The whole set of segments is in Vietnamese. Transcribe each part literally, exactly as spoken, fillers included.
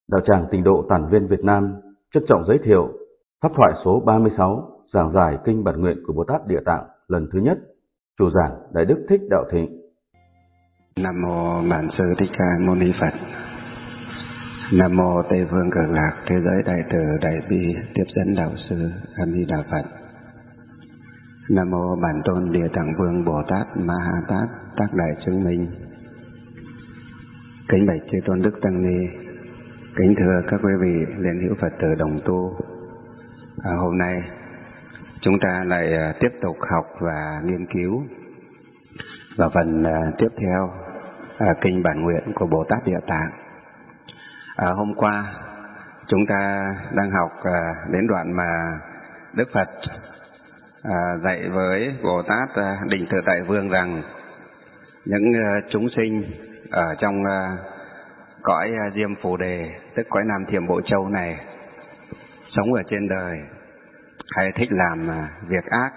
Đạo tràng Tịnh độ Tản Viên Việt Nam trân trọng giới thiệu pháp thoại số ba mươi sáu, giảng giải kinh Bản Nguyện của Bồ Tát Địa Tạng lần thứ nhất. Chủ giảng Đại Đức Thích Đạo Thịnh. Nam mô Bản Sư Thích Ca Mâu Ni Phật. Nam mô Tây Phương Cực Lạc Thế Giới Đại Từ Đại Bi Tiếp Dẫn Đạo Sư A Di Đà Phật. Nam mô Bản Tôn Địa Tạng Vương Bồ Tát Ma Ha Tát Tác Đại Chứng Minh. Kính bạch chư tôn đức tăng ni, kính thưa các quý vị liên hữu Phật tử đồng tu. À, hôm nay chúng ta lại tiếp tục học và nghiên cứu và phần uh, tiếp theo uh, kinh Bản Nguyện của Bồ Tát Địa Tạng. À, hôm qua chúng ta đang học uh, đến đoạn mà Đức Phật uh, dạy với Bồ Tát uh, Định Tự Tại Vương rằng những uh, chúng sinh ở trong uh, cõi uh, Diêm Phù Đề, tức cõi Nam Thiểm Bộ Châu này, sống ở trên đời hay thích làm uh, việc ác.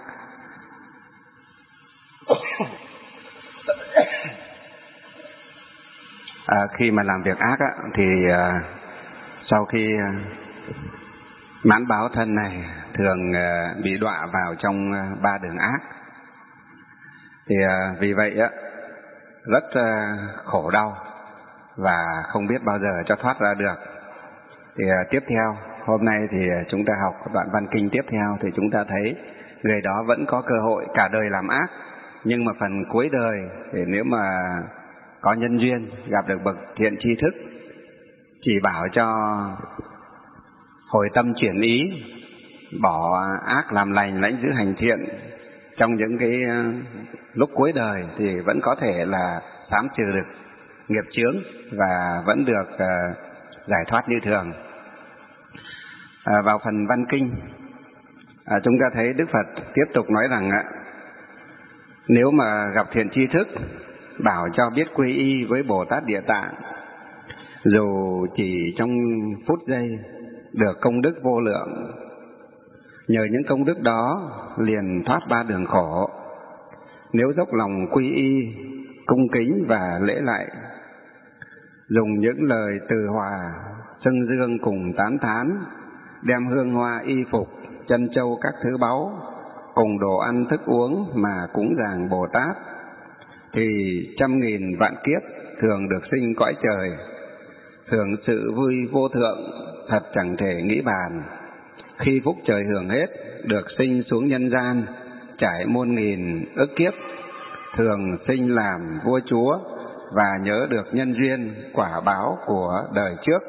À, khi mà làm việc ác á, thì à, sau khi à, mãn báo thân này thường à, bị đọa vào trong à, ba đường ác. Thì à, vì vậy á, rất à, khổ đau và không biết bao giờ cho thoát ra được. Thì à, tiếp theo hôm nay thì chúng ta học đoạn văn kinh tiếp theo, thì chúng ta thấy người đó vẫn có cơ hội cả đời làm ác, nhưng mà phần cuối đời thì nếu mà có nhân duyên gặp được bậc thiện tri thức chỉ bảo cho hồi tâm chuyển ý, bỏ ác làm lành, lãnh giữ hành thiện trong những cái lúc cuối đời, thì vẫn có thể là sám trừ được nghiệp chướng và vẫn được uh, giải thoát như thường. À, vào phần văn kinh, à, chúng ta thấy Đức Phật tiếp tục nói rằng ạ, nếu mà gặp thiện tri thức bảo cho biết quy y với Bồ Tát Địa Tạng, dù chỉ trong phút giây được công đức vô lượng, nhờ những công đức đó liền thoát ba đường khổ. Nếu dốc lòng quy y, cung kính và lễ lại, dùng những lời từ hòa, xưng dương cùng tán thán, đem hương hoa y phục, chân châu các thứ báu, cùng đồ ăn thức uống mà cúng dường Bồ Tát, thì trăm nghìn vạn kiếp thường được sinh cõi trời, hưởng sự vui vô thượng, thật chẳng thể nghĩ bàn. Khi phúc trời hưởng hết, được sinh xuống nhân gian, trải muôn nghìn ức kiếp, thường sinh làm vua chúa và nhớ được nhân duyên quả báo của đời trước.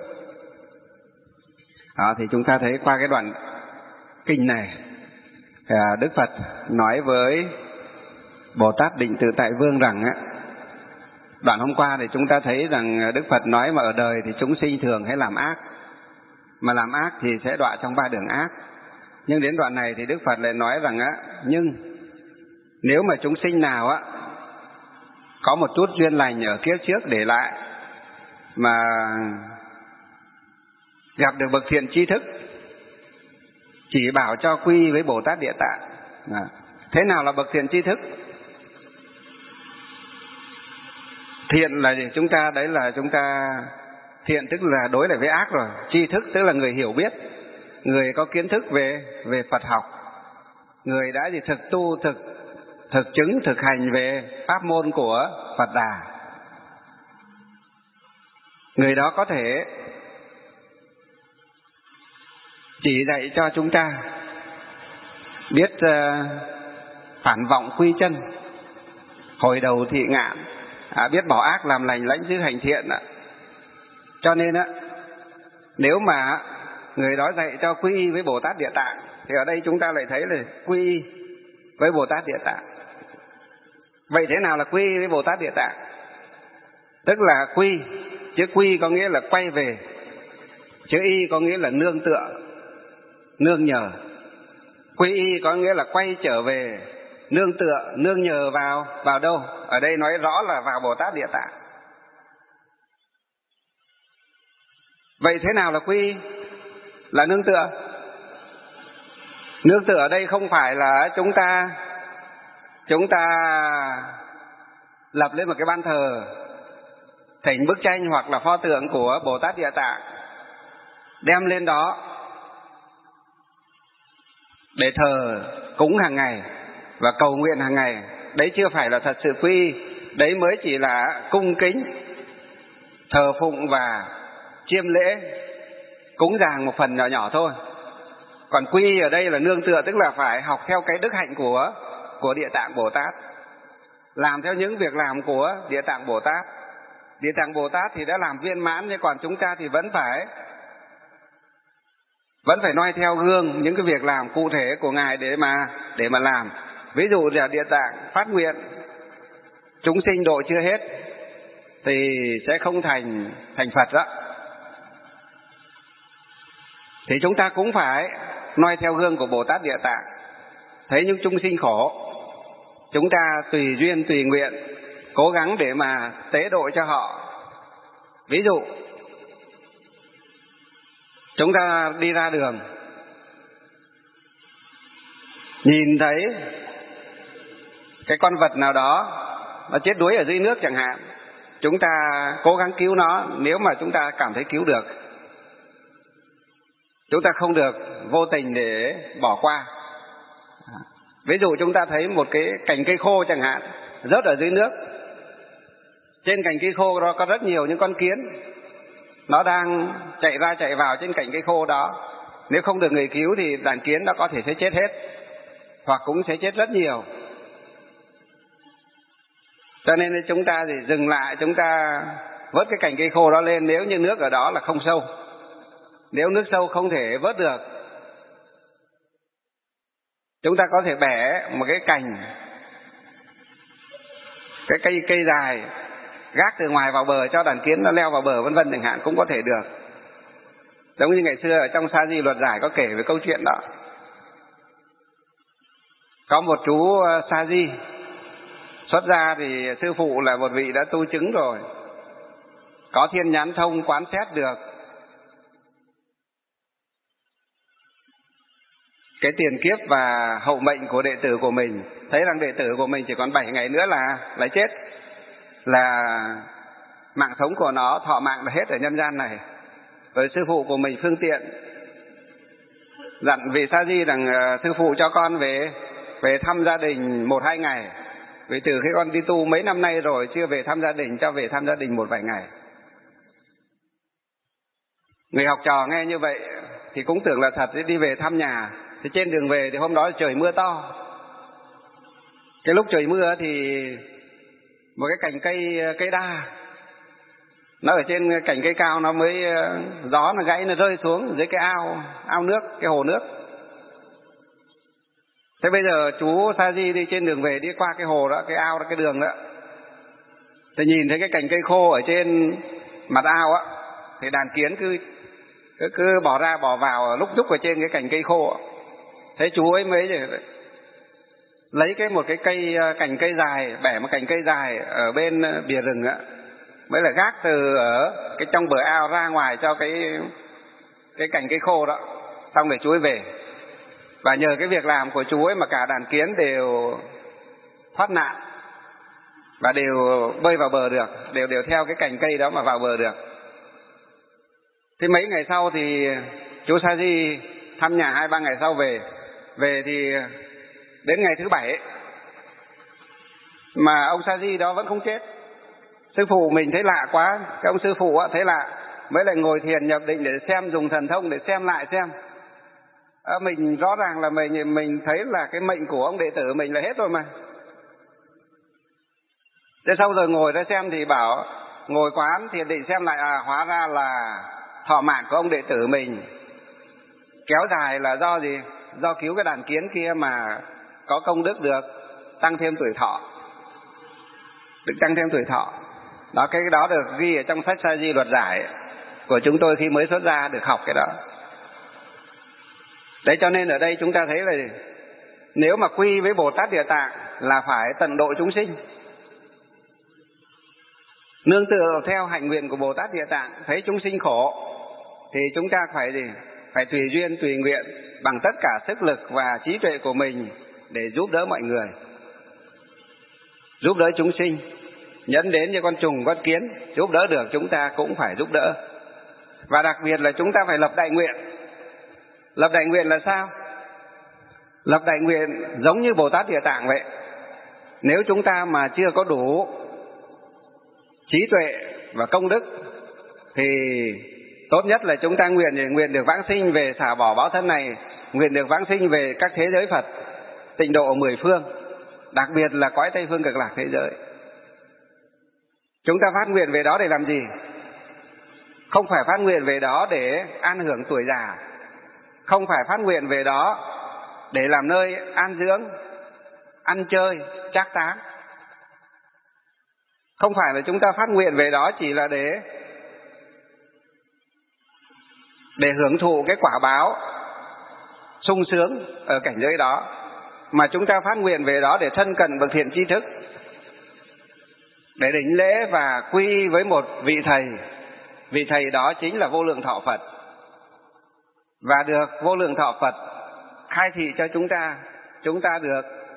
Đó, thì chúng ta thấy qua cái đoạn kinh này, Đức Phật nói với Bồ Tát Định Tự Tại Vương rằng á, đoạn hôm qua thì chúng ta thấy rằng Đức Phật nói mà ở đời thì chúng sinh thường hay làm ác, mà làm ác thì sẽ đọa trong ba đường ác. Nhưng đến đoạn này thì Đức Phật lại nói rằng á, nhưng nếu mà chúng sinh nào á có một chút duyên lành ở kiếp trước để lại, mà gặp được bậc thiện tri thức chỉ bảo cho quy với Bồ Tát Địa Tạng. À, thế nào là bậc thiện tri thức? Thiện là gì? Chúng ta đấy là chúng ta thiện tức là đối lại với ác rồi. Tri thức tức là người hiểu biết, người có kiến thức về về Phật học, người đã gì thực tu, thực thực chứng, thực hành về pháp môn của Phật Đà. Người đó có thể chỉ dạy cho chúng ta biết uh, phản vọng quy chân, hồi đầu thị ngạn, à, biết bỏ ác làm lành, lãnh giữ hành thiện. À. Cho nên á, nếu mà người đó dạy cho quy y với Bồ Tát Địa Tạng, thì ở đây chúng ta lại thấy là quy y với Bồ Tát Địa Tạng. Vậy thế nào là quy y với Bồ Tát Địa Tạng? Tức là quy, chữ quy có nghĩa là quay về, chữ y có nghĩa là nương tựa, nương nhờ. Quy y có nghĩa là quay trở về, nương tựa, nương nhờ vào vào đâu? Ở đây nói rõ là vào Bồ Tát Địa Tạng. Vậy thế nào là quy y? Là nương tựa. Nương tựa ở đây không phải là chúng ta chúng ta lập lên một cái ban thờ, thỉnh bức tranh hoặc là pho tượng của Bồ Tát Địa Tạng, đem lên đó để thờ cúng hàng ngày và cầu nguyện hàng ngày. Đấy chưa phải là thật sự quy y, đấy mới chỉ là cung kính, thờ phụng và chiêm lễ, cúng dường một phần nhỏ nhỏ thôi. Còn quy y ở đây là nương tựa, tức là phải học theo cái đức hạnh của của Địa Tạng Bồ Tát, làm theo những việc làm của Địa Tạng Bồ Tát. Địa Tạng Bồ Tát thì đã làm viên mãn, nhưng còn chúng ta thì vẫn phải vẫn phải noi theo gương những cái việc làm cụ thể của Ngài để mà để mà làm. Ví dụ là Địa Tạng phát nguyện chúng sinh độ chưa hết thì sẽ không thành thành Phật đó. Thì chúng ta cũng phải noi theo gương của Bồ Tát Địa Tạng, thấy những chúng sinh khổ, chúng ta tùy duyên tùy nguyện cố gắng để mà tế độ cho họ. Ví dụ chúng ta đi ra đường, nhìn thấy cái con vật nào đó nó chết đuối ở dưới nước chẳng hạn, chúng ta cố gắng cứu nó nếu mà chúng ta cảm thấy cứu được. Chúng ta không được vô tình để bỏ qua. Ví dụ chúng ta thấy một cái cành cây khô chẳng hạn rớt ở dưới nước, trên cành cây khô đó có rất nhiều những con kiến, nó đang chạy ra chạy vào trên cành cây khô đó. Nếu không được người cứu thì đàn kiến đó có thể sẽ chết hết, hoặc cũng sẽ chết rất nhiều. Cho nên chúng ta thì dừng lại, chúng ta vớt cái cành cây khô đó lên nếu như nước ở đó là không sâu. Nếu nước sâu không thể vớt được, chúng ta có thể bẻ một cái cành, cái cây cây dài, gác từ ngoài vào bờ cho đàn kiến nó leo vào bờ vân vân chẳng hạn, cũng có thể được. Giống như ngày xưa ở trong Sa Di Luật Giải có kể về câu chuyện đó. Có một chú Sa Di xuất gia thì sư phụ là một vị đã tu chứng rồi, có thiên nhãn thông quán xét được cái tiền kiếp và hậu mệnh của đệ tử của mình, thấy rằng đệ tử của mình chỉ còn bảy ngày nữa là là chết, là mạng sống của nó, thọ mạng là hết ở nhân gian này. Rồi sư phụ của mình phương tiện dặn vị Sa Di rằng sư phụ cho con về về thăm gia đình một hai ngày, vì từ khi con đi tu mấy năm nay rồi chưa về thăm gia đình, cho về thăm gia đình một vài ngày. Người học trò nghe như vậy thì cũng tưởng là thật, đi về thăm nhà. Thì trên đường về thì hôm đó trời mưa to. Cái lúc trời mưa thì một cái cành cây cây đa nó ở trên cành cây cao, nó mới gió nó gãy, nó rơi xuống dưới cái ao ao nước, cái hồ nước. Thế bây giờ chú Sa Di đi trên đường về, đi qua cái hồ đó, cái ao đó, cái đường đó, thì nhìn thấy cái cành cây khô ở trên mặt ao á, thì đàn kiến cứ cứ, cứ bỏ ra bỏ vào lúc nhúc ở trên cái cành cây khô á. Thế chú ấy mới lấy cái một cái cây cành cây dài, bẻ một cành cây dài ở bên bìa rừng á, mới là gác từ ở cái trong bờ ao ra ngoài cho cái cái cành cây khô đó, xong để chú ấy về. Và nhờ cái việc làm của chú ấy mà cả đàn kiến đều thoát nạn và đều bơi vào bờ được, đều đều theo cái cành cây đó mà vào bờ được. Thế mấy ngày sau thì chú Sa Di thăm nhà, hai ba ngày sau về về thì đến ngày thứ bảy mà ông Sa Di đó vẫn không chết. Sư phụ mình thấy lạ quá, cái ông sư phụ thấy lạ mới lại ngồi thiền nhập định để xem, dùng thần thông để xem lại xem. À, mình rõ ràng là mình mình thấy là cái mệnh của ông đệ tử mình là hết rồi mà. Thế sau rồi ngồi ra xem thì bảo, ngồi quán thiền định xem lại, à hóa ra là thọ mạng của ông đệ tử mình kéo dài là do gì? Do cứu cái đàn kiến kia mà có công đức được tăng thêm tuổi thọ, được tăng thêm tuổi thọ. Đó, cái đó được ghi ở trong sách Sa Di Luật Giải của chúng tôi khi mới xuất gia, được học cái đó. Đấy, cho nên ở đây chúng ta thấy là nếu mà quy với Bồ Tát Địa Tạng là phải tận độ chúng sinh, nương tựa theo hạnh nguyện của Bồ Tát Địa Tạng, thấy chúng sinh khổ thì chúng ta phải gì? Phải tùy duyên tùy nguyện bằng tất cả sức lực và trí tuệ của mình để giúp đỡ mọi người, giúp đỡ chúng sinh, nhẫn đến như con trùng con kiến, giúp đỡ được chúng ta cũng phải giúp đỡ. Và đặc biệt là chúng ta phải lập đại nguyện. Lập đại nguyện là sao? Lập đại nguyện giống như Bồ Tát Địa Tạng vậy. Nếu chúng ta mà chưa có đủ trí tuệ và công đức thì tốt nhất là chúng ta nguyện nguyện được vãng sinh về xả bỏ báo thân này, nguyện được vãng sinh về các thế giới Phật tịnh độ mười phương, đặc biệt là cõi Tây Phương Cực Lạc thế giới. Chúng ta phát nguyện về đó để làm gì? Không phải phát nguyện về đó để an hưởng tuổi già, không phải phát nguyện về đó để làm nơi an dưỡng, ăn chơi, trác táng. Không phải là chúng ta phát nguyện về đó chỉ là để để hưởng thụ cái quả báo sung sướng ở cảnh giới đó, mà chúng ta phát nguyện về đó để thân cận bậc thiện tri thức, để đảnh lễ và quy y với một vị thầy. Vị thầy đó chính là Vô Lượng Thọ Phật, và được Vô Lượng Thọ Phật khai thị cho chúng ta, chúng ta được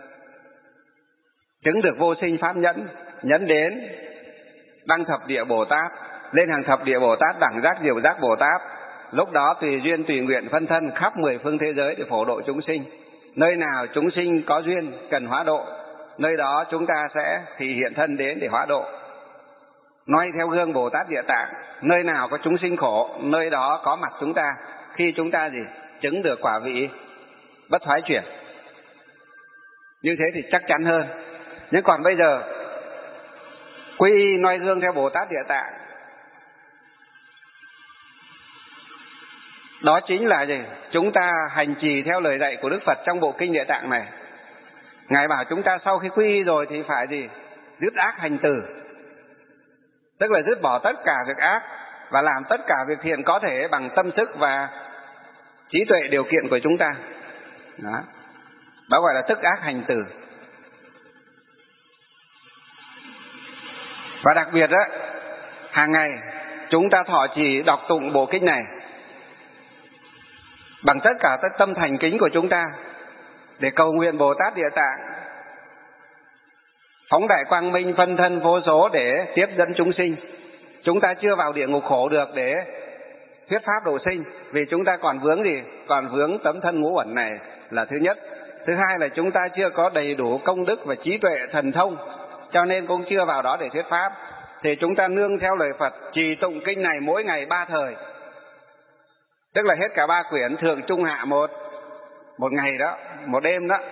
chứng được vô sinh pháp nhẫn, nhẫn đến đăng thập địa Bồ Tát, lên hàng thập địa Bồ Tát, đẳng giác diệu giác Bồ Tát. Lúc đó tùy duyên tùy nguyện phân thân khắp mười phương thế giới để phổ độ chúng sinh. Nơi nào chúng sinh có duyên cần hóa độ, nơi đó chúng ta sẽ thì hiện thân đến để hóa độ. Nói theo gương Bồ Tát Địa Tạng, nơi nào có chúng sinh khổ, nơi đó có mặt chúng ta, khi chúng ta gì chứng được quả vị bất thoái chuyển. Như thế thì chắc chắn hơn. Nhưng còn bây giờ quy y noi gương theo Bồ Tát Địa Tạng, đó chính là gì? Chúng ta hành trì theo lời dạy của Đức Phật trong bộ kinh Địa Tạng này. Ngài bảo chúng ta sau khi quy y rồi thì phải gì? Dứt ác hành từ, tức là dứt bỏ tất cả việc ác và làm tất cả việc thiện có thể bằng tâm sức và trí tuệ điều kiện của chúng ta. Đó, đó gọi là tức ác hành từ. Và đặc biệt đó, hàng ngày chúng ta thọ trì đọc tụng bộ kinh này bằng tất cả tất tâm thành kính của chúng ta, để cầu nguyện Bồ Tát Địa Tạng phóng đại quang minh phân thân vô số để tiếp dẫn chúng sinh. Chúng ta chưa vào địa ngục khổ được để thuyết pháp độ sinh, vì chúng ta còn vướng gì? Còn vướng tấm thân ngũ uẩn này là thứ nhất. Thứ hai là chúng ta chưa có đầy đủ công đức và trí tuệ thần thông, cho nên cũng chưa vào đó để thuyết pháp. Thì chúng ta nương theo lời Phật trì tụng kinh này mỗi ngày ba thời, tức là hết cả ba quyển thượng trung hạ một một ngày đó, một đêm đó.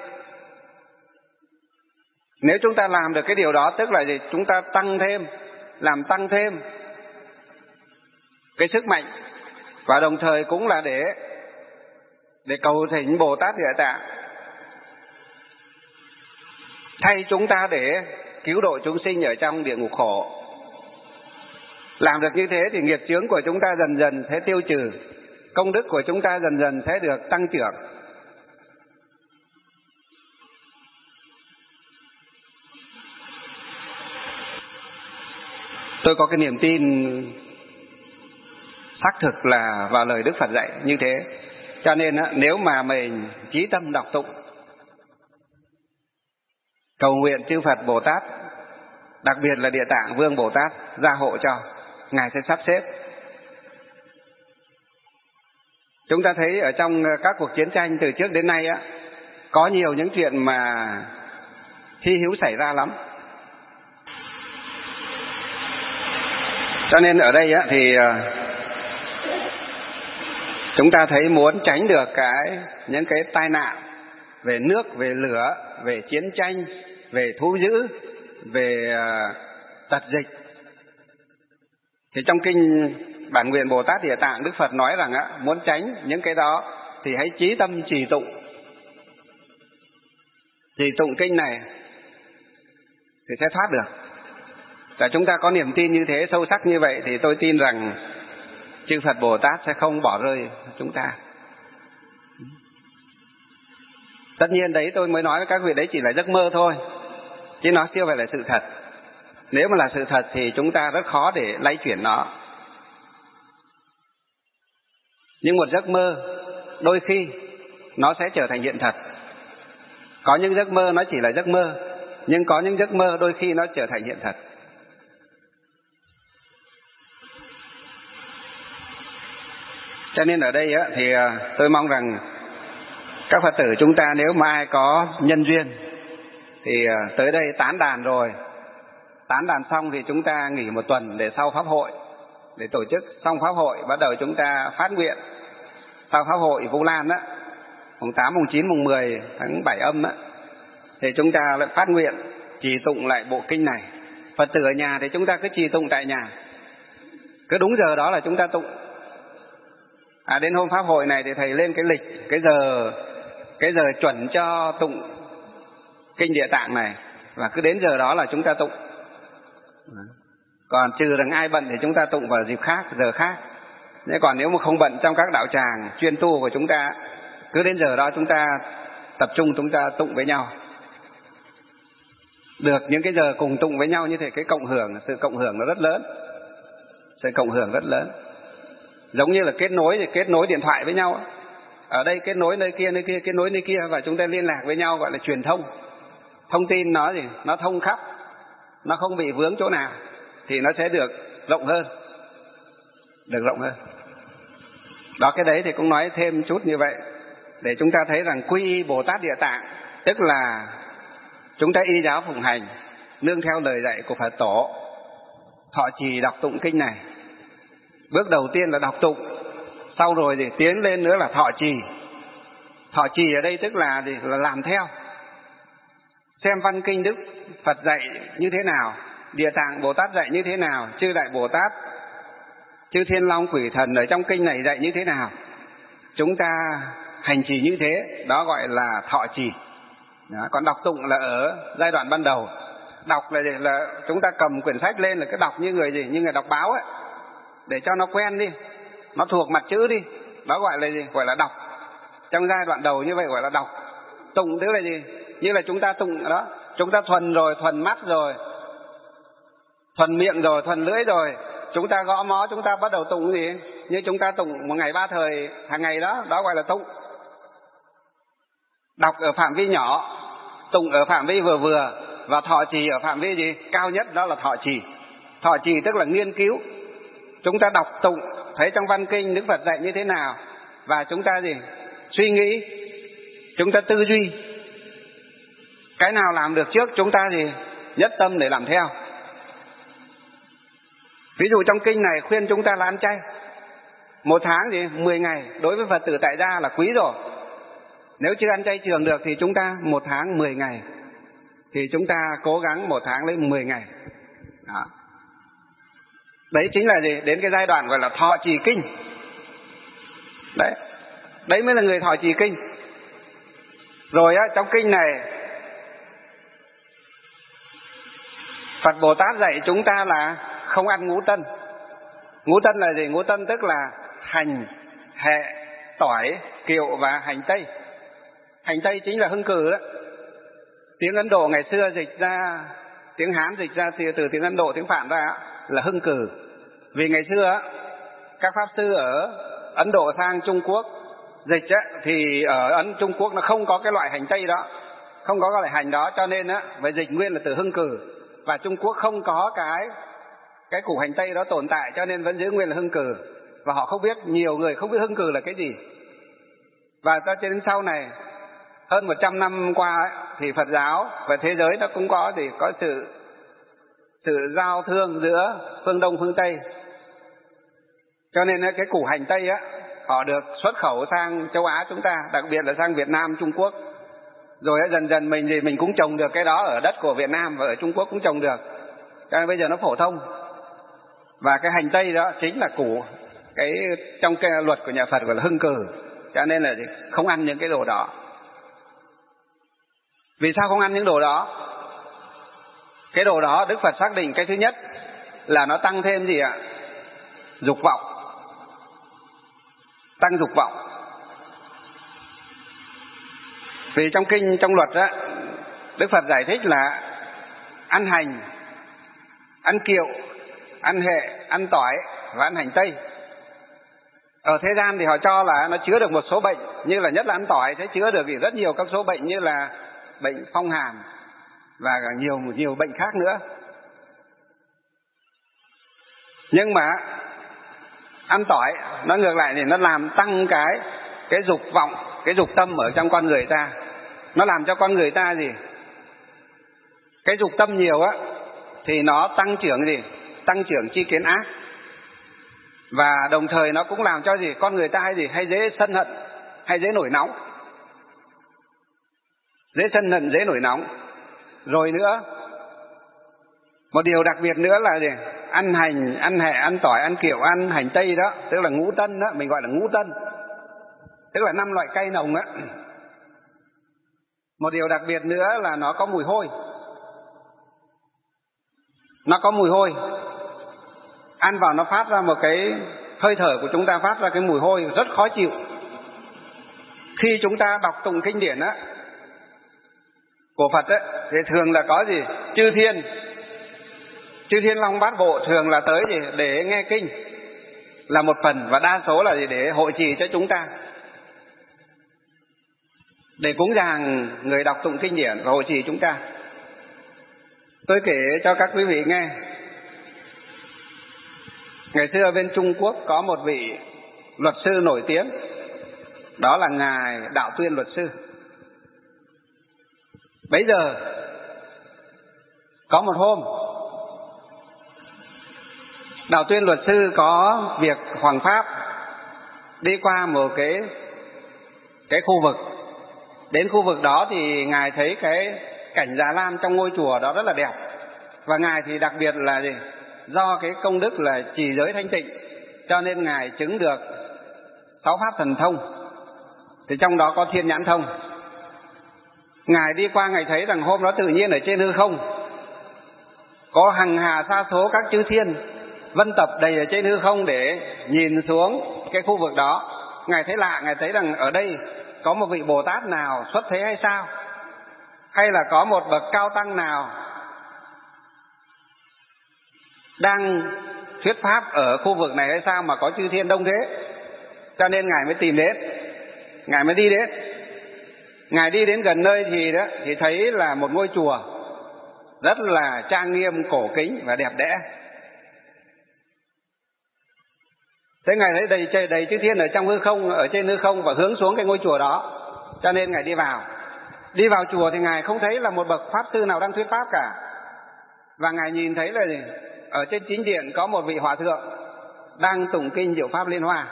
Nếu chúng ta làm được cái điều đó, tức là gì? Chúng ta tăng thêm, làm tăng thêm cái sức mạnh, và đồng thời cũng là để để cầu thỉnh Bồ Tát Địa Tạng thay chúng ta để cứu độ chúng sinh ở trong địa ngục khổ. Làm được như thế thì nghiệp chướng của chúng ta dần dần sẽ tiêu trừ, công đức của chúng ta dần dần sẽ được tăng trưởng. Tôi có cái niềm tin xác thực là vào lời Đức Phật dạy như thế. Cho nên nếu mà mình chí tâm đọc tụng, cầu nguyện chư Phật Bồ Tát, đặc biệt là Địa Tạng Vương Bồ Tát gia hộ cho, Ngài sẽ sắp xếp. Chúng ta thấy ở trong các cuộc chiến tranh từ trước đến nay á, có nhiều những chuyện mà hy hữu xảy ra lắm. Cho nên ở đây á, thì chúng ta thấy muốn tránh được cái những cái tai nạn về nước, về lửa, về chiến tranh, về thú dữ, về uh, tật dịch, thì trong kinh Bản Nguyện Bồ Tát Địa Tạng, Đức Phật nói rằng á, muốn tránh những cái đó thì hãy chí tâm trì tụng trì tụng kinh này thì sẽ thoát được. Và chúng ta có niềm tin như thế, sâu sắc như vậy, thì tôi tin rằng chư Phật Bồ Tát sẽ không bỏ rơi chúng ta. Tất nhiên đấy, tôi mới nói với các vị đấy chỉ là giấc mơ thôi, chứ nó chưa phải là sự thật. Nếu mà là sự thật thì chúng ta rất khó để lay chuyển nó. Nhưng một giấc mơ đôi khi nó sẽ trở thành hiện thật. Có những giấc mơ nó chỉ là giấc mơ, nhưng có những giấc mơ đôi khi nó trở thành hiện thật. Cho nên ở đây á, thì tôi mong rằng các Phật tử chúng ta nếu mà ai có nhân duyên thì tới đây tán đàn rồi, tán đàn xong thì chúng ta nghỉ một tuần để sau pháp hội, để tổ chức xong pháp hội bắt đầu chúng ta phát nguyện. Sau pháp hội Vu Lan á, mùng tám, mùng chín, mùng mười tháng bảy âm á, thì chúng ta lại phát nguyện trì tụng lại bộ kinh này. Phật tử ở nhà thì chúng ta cứ trì tụng tại nhà, cứ đúng giờ đó là chúng ta tụng. À, đến hôm pháp hội này thì thầy lên cái lịch, cái giờ cái giờ chuẩn cho tụng kinh Địa Tạng này, và cứ đến giờ đó là chúng ta tụng. Còn trừ rằng ai bận thì chúng ta tụng vào dịp khác, giờ khác. Thế còn nếu mà không bận trong các đạo tràng chuyên tu của chúng ta, cứ đến giờ đó chúng ta tập trung chúng ta tụng với nhau. Được những cái giờ cùng tụng với nhau như thế, cái cộng hưởng, sự cộng hưởng nó rất lớn. Sự cộng hưởng rất lớn. Giống như là kết nối thì kết nối điện thoại với nhau. Ở đây kết nối nơi kia, nơi kia, kết nối nơi kia, và chúng ta liên lạc với nhau gọi là truyền thông. Thông tin nó gì? Nó thông khắp, nó không bị vướng chỗ nào, thì nó sẽ được rộng hơn. Được rộng hơn. Đó, cái đấy thì cũng nói thêm chút như vậy, để chúng ta thấy rằng quy y Bồ Tát Địa Tạng, tức là chúng ta y giáo phụng hành, nương theo lời dạy của Phật Tổ, thọ trì đọc tụng kinh này. Bước đầu tiên là đọc tụng, sau rồi thì tiến lên nữa là thọ trì. Thọ trì ở đây tức là gì? Là làm theo, xem văn kinh Đức Phật dạy như thế nào, Địa Tạng Bồ Tát dạy như thế nào, chư Đại Bồ Tát, chư Thiên Long Quỷ Thần ở trong kinh này dạy như thế nào, chúng ta hành trì như thế, đó gọi là thọ trì. Đó, còn đọc tụng là ở giai đoạn ban đầu. Đọc là, là chúng ta cầm quyển sách lên là cứ đọc như người gì, như người đọc báo ấy, để cho nó quen đi, nó thuộc mặt chữ đi. Đó gọi là gì? Gọi là đọc. Trong giai đoạn đầu như vậy gọi là đọc. Tụng tức là gì? Như là chúng ta tụng đó, chúng ta thuần rồi, thuần mắt rồi, thuần miệng rồi, thuần lưỡi rồi, chúng ta gõ mó, chúng ta bắt đầu tụng gì? Như chúng ta tụng một ngày ba thời hàng ngày đó, đó gọi là tụng. Đọc ở phạm vi nhỏ, tụng ở phạm vi vừa vừa, và thọ trì ở phạm vi gì? Cao nhất, đó là thọ trì. Thọ trì tức là nghiên cứu. Chúng ta đọc tụng, thấy trong văn kinh Đức Phật dạy như thế nào, và chúng ta gì? Suy nghĩ, chúng ta tư duy. Cái nào làm được trước chúng ta gì? Nhất tâm để làm theo. Ví dụ trong kinh này khuyên chúng ta là ăn chay. Một tháng gì? mười ngày. Đối với Phật tử tại gia là quý rồi. Nếu chưa ăn chay trường được thì chúng ta một tháng mười ngày. Thì chúng ta cố gắng một tháng lấy mười ngày. Đó. Đấy chính là gì? Đến cái giai đoạn gọi là thọ trì kinh. Đấy. Đấy mới là người thọ trì kinh. Rồi á, trong kinh này Phật Bồ Tát dạy chúng ta là không ăn ngũ tân. Ngũ tân là gì? Ngũ tân tức là hành, hệ, tỏi, kiệu và hành tây. Hành tây chính là hưng cừ đó. Tiếng Ấn Độ ngày xưa dịch ra, tiếng Hán dịch ra từ tiếng Ấn Độ, tiếng Phạn ra là hưng cừ. Vì ngày xưa các pháp sư ở Ấn Độ sang Trung Quốc dịch á, thì ở Ấn Trung Quốc nó không có cái loại hành tây đó, không có cái loại hành đó, cho nên á phải dịch nguyên là từ hưng cừ. Và Trung Quốc không có cái cái củ hành tây đó tồn tại, cho nên vẫn giữ nguyên là hưng cừ. Và họ không biết, nhiều người không biết hưng cừ là cái gì. Và cho đến sau này hơn một trăm năm qua ấy, thì Phật giáo và thế giới nó cũng có gì có sự sự giao thương giữa phương Đông phương Tây. Cho nên cái củ hành tây á, họ được xuất khẩu sang châu Á chúng ta, đặc biệt là sang Việt Nam, Trung Quốc. Rồi dần dần mình thì mình cũng trồng được cái đó ở đất của Việt Nam và ở Trung Quốc cũng trồng được. Cho nên bây giờ nó phổ thông. Và cái hành tây đó chính là củ, cái trong cái luật của nhà Phật gọi là hưng cừ. Cho nên là không ăn những cái đồ đó. Vì sao không ăn những đồ đó? Cái đồ đó Đức Phật xác định cái thứ nhất là nó tăng thêm gì ạ? Dục vọng. Tăng dục vọng. Vì trong kinh, trong luật á, Đức Phật giải thích là ăn hành, ăn kiệu, ăn hệ, ăn tỏi và ăn hành tây. Ở thế gian thì họ cho là nó chứa được một số bệnh, như là nhất là ăn tỏi sẽ chứa được rất nhiều các số bệnh như là bệnh phong hàn và nhiều nhiều bệnh khác nữa. Nhưng mà ăn tỏi, nó ngược lại thì nó làm tăng cái cái dục vọng, cái dục tâm ở trong con người ta. Nó làm cho con người ta gì? Cái dục tâm nhiều á thì nó tăng trưởng gì? Tăng trưởng chi kiến ác. Và đồng thời nó cũng làm cho gì? Con người ta hay gì? Hay dễ sân hận, hay dễ nổi nóng. Dễ sân hận, dễ nổi nóng. Rồi nữa, một điều đặc biệt nữa là gì? Ăn hành, ăn hẹ, ăn tỏi, ăn kiệu, ăn hành tây đó, tức là ngũ tân đó, mình gọi là ngũ tân, tức là năm loại cây nồng á. Một điều đặc biệt nữa là nó có mùi hôi. Nó có mùi hôi. Ăn vào nó phát ra một cái hơi thở của chúng ta phát ra cái mùi hôi rất khó chịu. Khi chúng ta đọc tụng kinh điển á của Phật á thì thường là có gì? Chư thiên, chư thiên long bát bộ thường là tới gì? Để nghe kinh là một phần, và đa số là gì? Để hộ trì cho chúng ta, để cúng dường người đọc tụng kinh điển và hộ trì chúng ta. Tôi kể cho các quý vị nghe. Ngày xưa bên Trung Quốc có một vị luật sư nổi tiếng, đó là ngài Đạo Tuyên luật sư. Bấy giờ có một hôm, Đạo Tuyên luật sư có việc hoằng pháp, đi qua một cái cái khu vực. Đến khu vực đó thì ngài thấy cái cảnh Già Lam trong ngôi chùa đó rất là đẹp. Và ngài thì đặc biệt là gì? Do cái công đức là trì giới thanh tịnh, cho nên ngài chứng được sáu pháp thần thông. Thì trong đó có thiên nhãn thông. Ngài đi qua, ngài thấy rằng hôm đó tự nhiên ở trên hư không có hằng hà sa số các chư thiên vân tập đầy ở trên hư không để nhìn xuống cái khu vực đó. Ngài thấy lạ, ngài thấy rằng ở đây có một vị Bồ Tát nào xuất thế hay sao? Hay là có một bậc cao tăng nào đang thuyết pháp ở khu vực này hay sao mà có chư thiên đông thế? Cho nên ngài mới tìm đến, ngài mới đi đến. Ngài đi đến gần nơi thì đó thì thấy là một ngôi chùa rất là trang nghiêm, cổ kính và đẹp đẽ. Thế ngài thấy đầy trời đầy chư thiên ở trong hư không, ở trên hư không, và hướng xuống cái ngôi chùa đó. Cho nên ngài đi vào. Đi vào chùa thì ngài không thấy là một bậc pháp sư nào đang thuyết pháp cả. Và ngài nhìn thấy là gì? Ở trên chính điện có một vị hòa thượng đang tụng kinh Diệu Pháp Liên Hoa.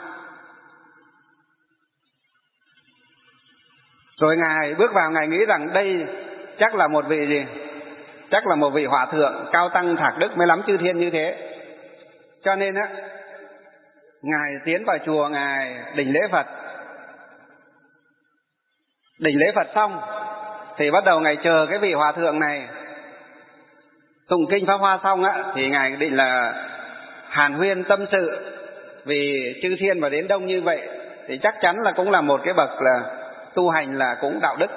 Rồi ngài bước vào, ngài nghĩ rằng đây chắc là một vị gì? Chắc là một vị hòa thượng cao tăng thạc đức mới lắm chư thiên như thế. Cho nên á, ngài tiến vào chùa, ngài đỉnh lễ Phật. Đỉnh lễ Phật xong thì bắt đầu ngài chờ cái vị hòa thượng này tụng kinh Pháp Hoa xong á, thì ngài định là hàn huyên tâm sự. Vì chư thiên mà đến đông như vậy thì chắc chắn là cũng là một cái bậc là tu hành là cũng đạo đức,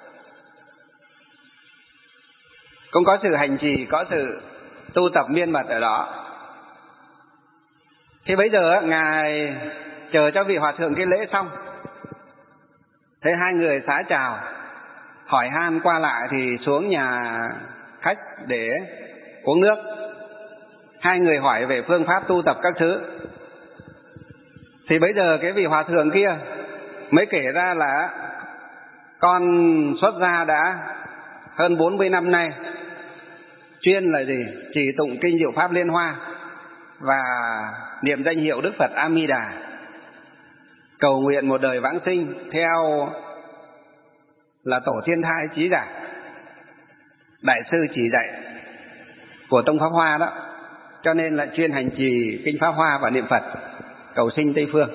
cũng có sự hành trì, có sự tu tập miên mật ở đó. Thì bây giờ ngài chờ cho vị hòa thượng cái lễ xong, thế hai người xá chào, hỏi han qua lại thì xuống nhà khách để uống nước. Hai người hỏi về phương pháp tu tập các thứ. Thì bây giờ cái vị hòa thượng kia mới kể ra là con xuất gia đã hơn bốn mươi năm nay, chuyên là gì? Chỉ tụng kinh Diệu Pháp Liên Hoa và niệm danh hiệu Đức Phật A Di Đà, cầu nguyện một đời vãng sinh theo là tổ thiên thai chí giả, đại sư chỉ dạy của tông Pháp Hoa đó. Cho nên là chuyên hành trì kinh Pháp Hoa và niệm Phật cầu sinh Tây Phương.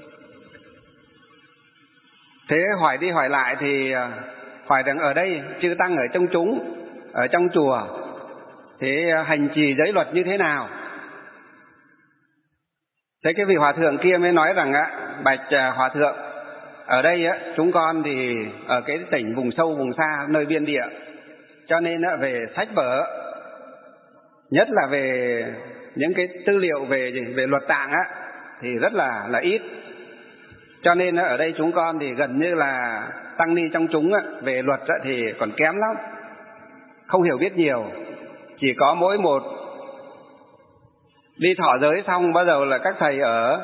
Thế hỏi đi hỏi lại thì hỏi rằng ở đây chư tăng ở trong chúng, ở trong chùa, thế hành trì giới luật như thế nào? Thế cái vị hòa thượng kia mới nói rằng á, bạch hòa thượng, ở đây á, chúng con thì ở cái tỉnh vùng sâu vùng xa nơi biên địa, cho nên á, về sách vở, nhất là về những cái tư liệu về về luật tạng á thì rất là là ít. Cho nên á, ở đây chúng con thì gần như là tăng ni trong chúng á, về luật á, thì còn kém lắm, không hiểu biết nhiều. Chỉ có mỗi một Đi thọ giới xong bắt đầu là các thầy ở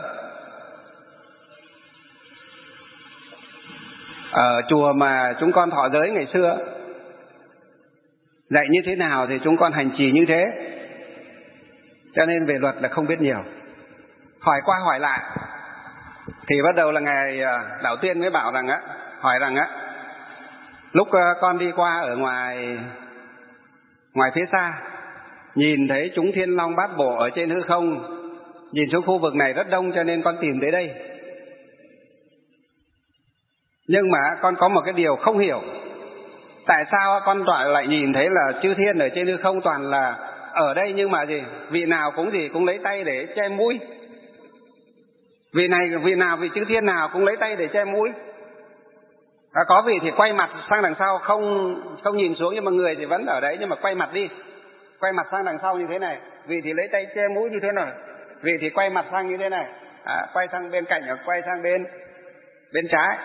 ở chùa mà chúng con thọ giới ngày xưa dạy như thế nào thì chúng con hành trì như thế, cho nên về luật là không biết nhiều. Hỏi qua hỏi lại thì bắt đầu là ngài Đạo Tuyên mới bảo rằng á, hỏi rằng á, lúc con đi qua ở ngoài ngoài phía xa, nhìn thấy chúng Thiên Long Bát Bộ ở trên hư không, nhìn xuống khu vực này rất đông cho nên con tìm tới đây. Nhưng mà con có một cái điều không hiểu, tại sao con toàn lại nhìn thấy là chư thiên ở trên hư không toàn là ở đây, nhưng mà gì vị nào cũng gì cũng lấy tay để che mũi, vị này vị nào vị chư thiên nào cũng lấy tay để che mũi. À, có vị thì quay mặt sang đằng sau, không không nhìn xuống, nhưng mà người thì vẫn ở đấy, nhưng mà quay mặt đi, quay mặt sang đằng sau như thế này. Vị thì lấy tay che mũi như thế này, vị thì quay mặt sang như thế này, à, quay sang bên cạnh hoặc quay sang bên bên trái.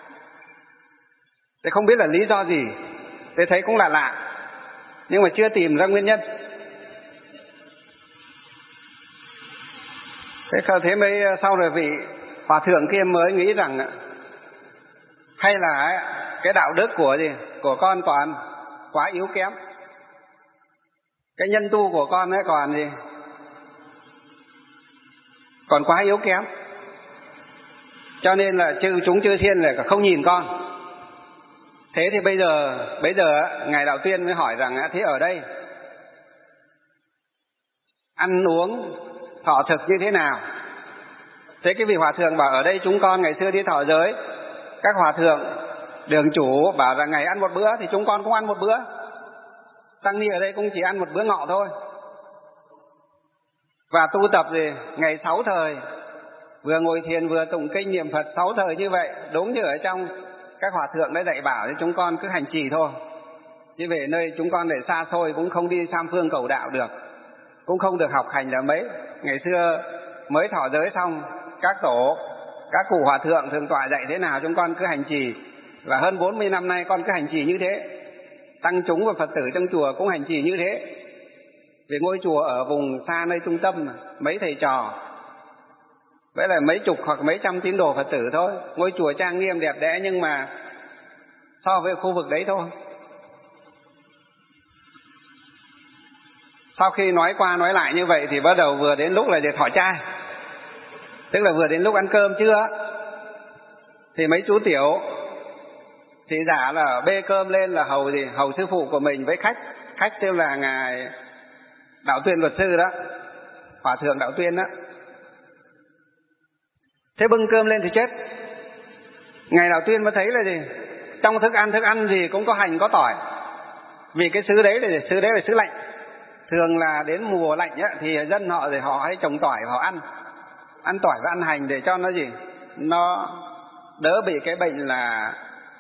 Thế không biết là lý do gì, thế thấy cũng lạ lạ, nhưng mà chưa tìm ra nguyên nhân. Thế thế mới sau rồi vị hòa thượng kia mới nghĩ rằng hay là cái đạo đức của gì của con còn quá yếu kém, cái nhân tu của con ấy còn gì còn quá yếu kém, cho nên là chư chúng chư thiên là không nhìn con. Thế thì bây giờ bây giờ ngài Đạo Tuyên mới hỏi rằng thế ở đây ăn uống thọ thực như thế nào? Thế cái vị hòa thượng bảo ở đây chúng con ngày xưa đi thọ giới, các hòa thượng đường chủ bảo rằng ngày ăn một bữa thì chúng con cũng ăn một bữa, tăng ni ở đây cũng chỉ ăn một bữa ngọ thôi. Và tu tập thì ngày sáu thời, vừa ngồi thiền vừa tụng kinh niệm Phật sáu thời như vậy, đúng như ở trong các hòa thượng đã dạy bảo thì chúng con cứ hành trì thôi. Chứ về nơi chúng con để xa xôi cũng không đi tam phương cầu đạo được, cũng không được học hành là mấy. Ngày xưa mới thọ giới xong, các tổ, các cụ hòa thượng thường tọa dạy thế nào chúng con cứ hành trì. Và hơn bốn mươi năm nay con cứ hành trì như thế. Tăng chúng và Phật tử trong chùa cũng hành trì như thế. Vì ngôi chùa ở vùng xa nơi trung tâm, mấy thầy trò, vậy là mấy chục hoặc mấy trăm tín đồ Phật tử thôi. Ngôi chùa trang nghiêm đẹp đẽ nhưng mà so với khu vực đấy thôi. Sau khi nói qua nói lại như vậy thì bắt đầu vừa đến lúc là để thọ trai, tức là vừa đến lúc ăn cơm trưa, thì mấy chú tiểu thì giả là bê cơm lên là hầu gì hầu sư phụ của mình với khách. Khách tên là ngài Đạo Tuyên luật sư đó, hòa thượng Đạo Tuyên đó. Thế bưng cơm lên thì chết. Ngài Đạo Tuyên mới thấy là gì trong thức ăn thức ăn gì cũng có hành có tỏi, vì cái xứ đấy là gì? Xứ đấy là xứ lạnh. Thường là đến mùa lạnh á, thì dân họ thì họ hay trồng tỏi và họ ăn ăn tỏi và ăn hành để cho nó gì nó đỡ bị cái bệnh là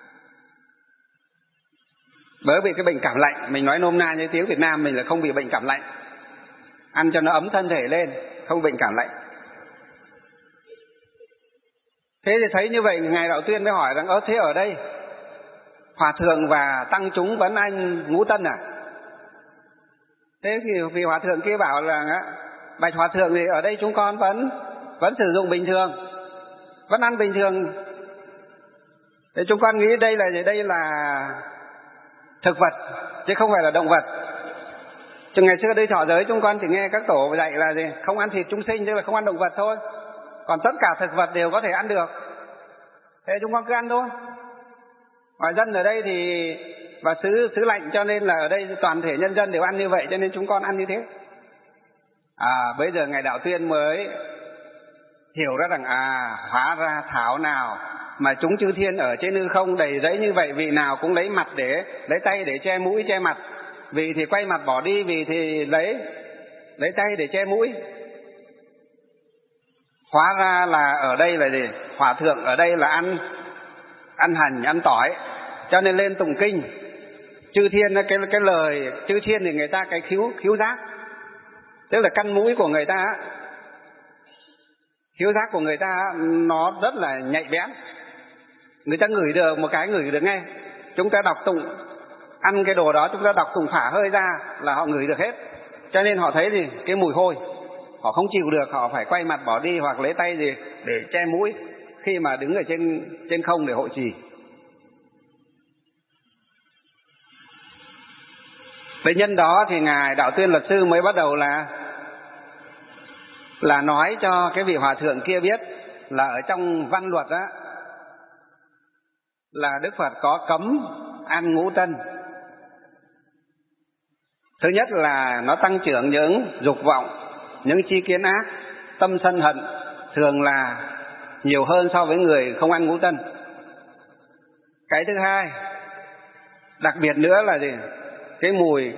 đỡ bị cái bệnh cảm lạnh. Mình nói nôm na như tiếng Việt Nam mình là không bị bệnh cảm lạnh, ăn cho nó ấm thân thể lên, không bệnh cảm lạnh. Thế thì thấy như vậy ngài Đạo Tuyên mới hỏi rằng ơ thế ở đây hòa thượng và tăng chúng vẫn ăn ngũ tân à? Thế thì vì hòa thượng kia bảo là bạch hòa thượng thì ở đây chúng con vẫn vẫn sử dụng bình thường, vẫn ăn bình thường. Thế chúng con nghĩ đây là đây là thực vật chứ không phải là động vật. Chứ ngày xưa đi thọ giới chúng con chỉ nghe các tổ dạy là gì không ăn thịt chúng sinh, tức là không ăn động vật thôi, còn tất cả thực vật đều có thể ăn được. Thế chúng con cứ ăn thôi. Ngoài dân ở đây thì và xứ xứ lạnh cho nên là ở đây toàn thể nhân dân đều ăn như vậy, cho nên chúng con ăn như thế. À bây giờ ngài Đạo Tuyên mới hiểu ra rằng à hóa ra thảo nào mà chúng chư thiên ở trên hư không đầy rẫy như vậy, vị nào cũng lấy mặt để lấy tay để che mũi che mặt, vị thì quay mặt bỏ đi, vị thì lấy lấy tay để che mũi. Hóa ra là ở đây là gì? Hòa thượng ở đây là ăn ăn hành, ăn tỏi, cho nên lên tụng kinh. Chư thiên cái cái lời chư thiên thì người ta cái khiếu khiếu giác, tức là căn mũi của người ta, khiếu giác của người ta nó rất là nhạy bén, người ta ngửi được một cái ngửi được ngay. Chúng ta đọc tụng ăn cái đồ đó, chúng ta đọc tụng phả hơi ra là họ ngửi được hết, cho nên họ thấy gì cái mùi hôi, họ không chịu được, họ phải quay mặt bỏ đi hoặc lấy tay gì để che mũi khi mà đứng ở trên trên không để hộ trì. Thế nhân đó thì ngài Đạo Tuyên Luật Sư mới bắt đầu là là nói cho cái vị hòa thượng kia biết là ở trong văn luật á là Đức Phật có cấm ăn ngũ tân. Thứ nhất là nó tăng trưởng những dục vọng, những chi kiến ác, tâm sân hận thường là nhiều hơn so với người không ăn ngũ tân. Cái thứ hai, đặc biệt nữa là gì? Cái mùi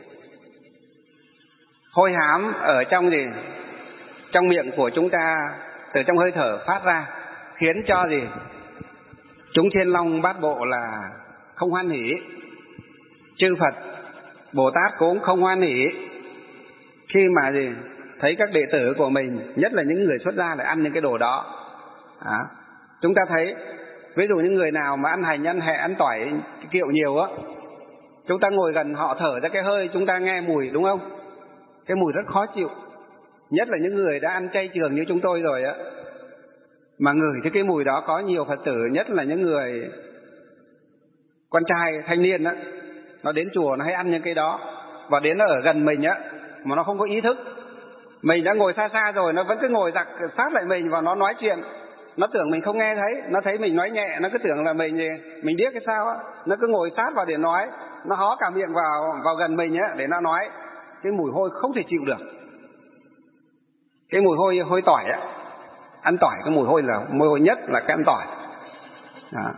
hôi hám ở trong gì? Trong miệng của chúng ta, từ trong hơi thở phát ra, khiến cho gì? Chúng Thiên Long Bát Bộ là không hoan hỉ. Chư Phật, Bồ Tát cũng không hoan hỉ khi mà gì? Thấy các đệ tử của mình, nhất là những người xuất gia lại ăn những cái đồ đó. À, chúng ta thấy, ví dụ những người nào mà ăn hành, ăn hẹ, ăn tỏi kiệu nhiều á, chúng ta ngồi gần họ thở ra cái hơi, chúng ta nghe mùi, đúng không? Cái mùi rất khó chịu. Nhất là những người đã ăn chay trường như chúng tôi rồi á, mà ngửi thấy cái mùi đó, có nhiều Phật tử, nhất là những người con trai thanh niên á, nó đến chùa nó hay ăn những cái đó, và đến nó ở gần mình á, mà nó không có ý thức. Mình đã ngồi xa xa rồi, nó vẫn cứ ngồi giặc sát lại mình và nó nói chuyện. Nó tưởng mình không nghe thấy, nó thấy mình nói nhẹ, nó cứ tưởng là mình mình điếc cái sao á, nó cứ ngồi sát vào để nói, nó hó cả miệng vào vào gần mình á để nó nói. Cái mùi hôi không thể chịu được. Cái mùi hôi hôi tỏi á, ăn tỏi cái mùi hôi là mùi hôi nhất là cái ăn tỏi. Đó.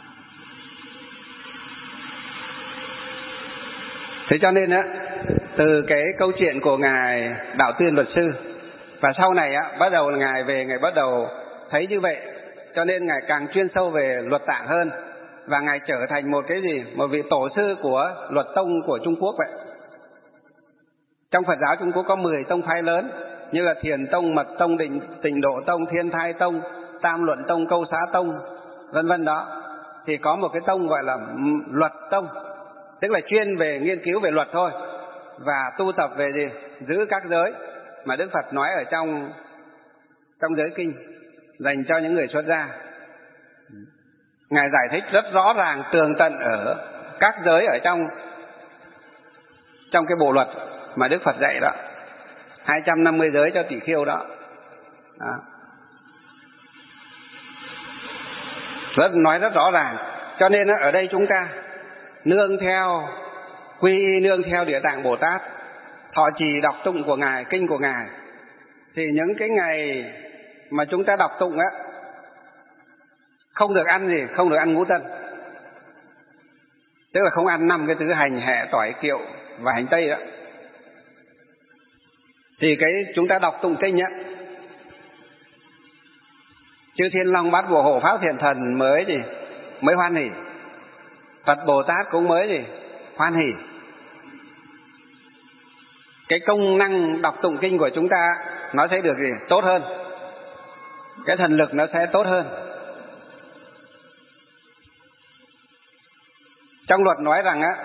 Thế cho nên á, từ cái câu chuyện của ngài Đạo Tuyên Luật Sư, và sau này á, bắt đầu là ngài về, ngài bắt đầu thấy như vậy, cho nên ngài càng chuyên sâu về luật tạng hơn, và ngài trở thành một cái gì, một vị tổ sư của luật tông của Trung Quốc vậy. Trong Phật giáo Trung Quốc có mười tông phái lớn, như là Thiền Tông, Mật Tông, Định Tịnh Độ Tông, Thiên Thai Tông, Tam Luận Tông, Câu Xá Tông, vân vân đó. Thì có một cái tông gọi là Luật Tông, tức là chuyên về nghiên cứu về luật thôi, và tu tập về gì? Giữ các giới mà Đức Phật nói ở trong trong giới kinh dành cho những người xuất gia. Ngài giải thích rất rõ ràng, tường tận ở các giới ở trong trong cái bộ luật mà Đức Phật dạy đó, hai trăm năm mươi giới cho tỷ khưu đó. Đó. Rất, nói rất rõ ràng. Cho nên ở đây chúng ta nương theo quy y, nương theo Địa Tạng Bồ Tát, thọ trì đọc tụng của ngài, kinh của ngài, thì những cái ngày mà chúng ta đọc tụng á, không được ăn gì, không được ăn ngũ tân, tức là không ăn năm cái thứ hành, hẹ, tỏi, kiệu và hành tây đó. Thì cái chúng ta đọc tụng kinh á, chư Thiên Long Bát Bộ Hộ Pháp Thiện Thần mới gì mới hoan hỉ, Phật Bồ Tát cũng mới gì hoan hỉ. Cái công năng đọc tụng kinh của chúng ta nó sẽ được gì tốt hơn, cái thần lực nó sẽ tốt hơn. Trong luật nói rằng á,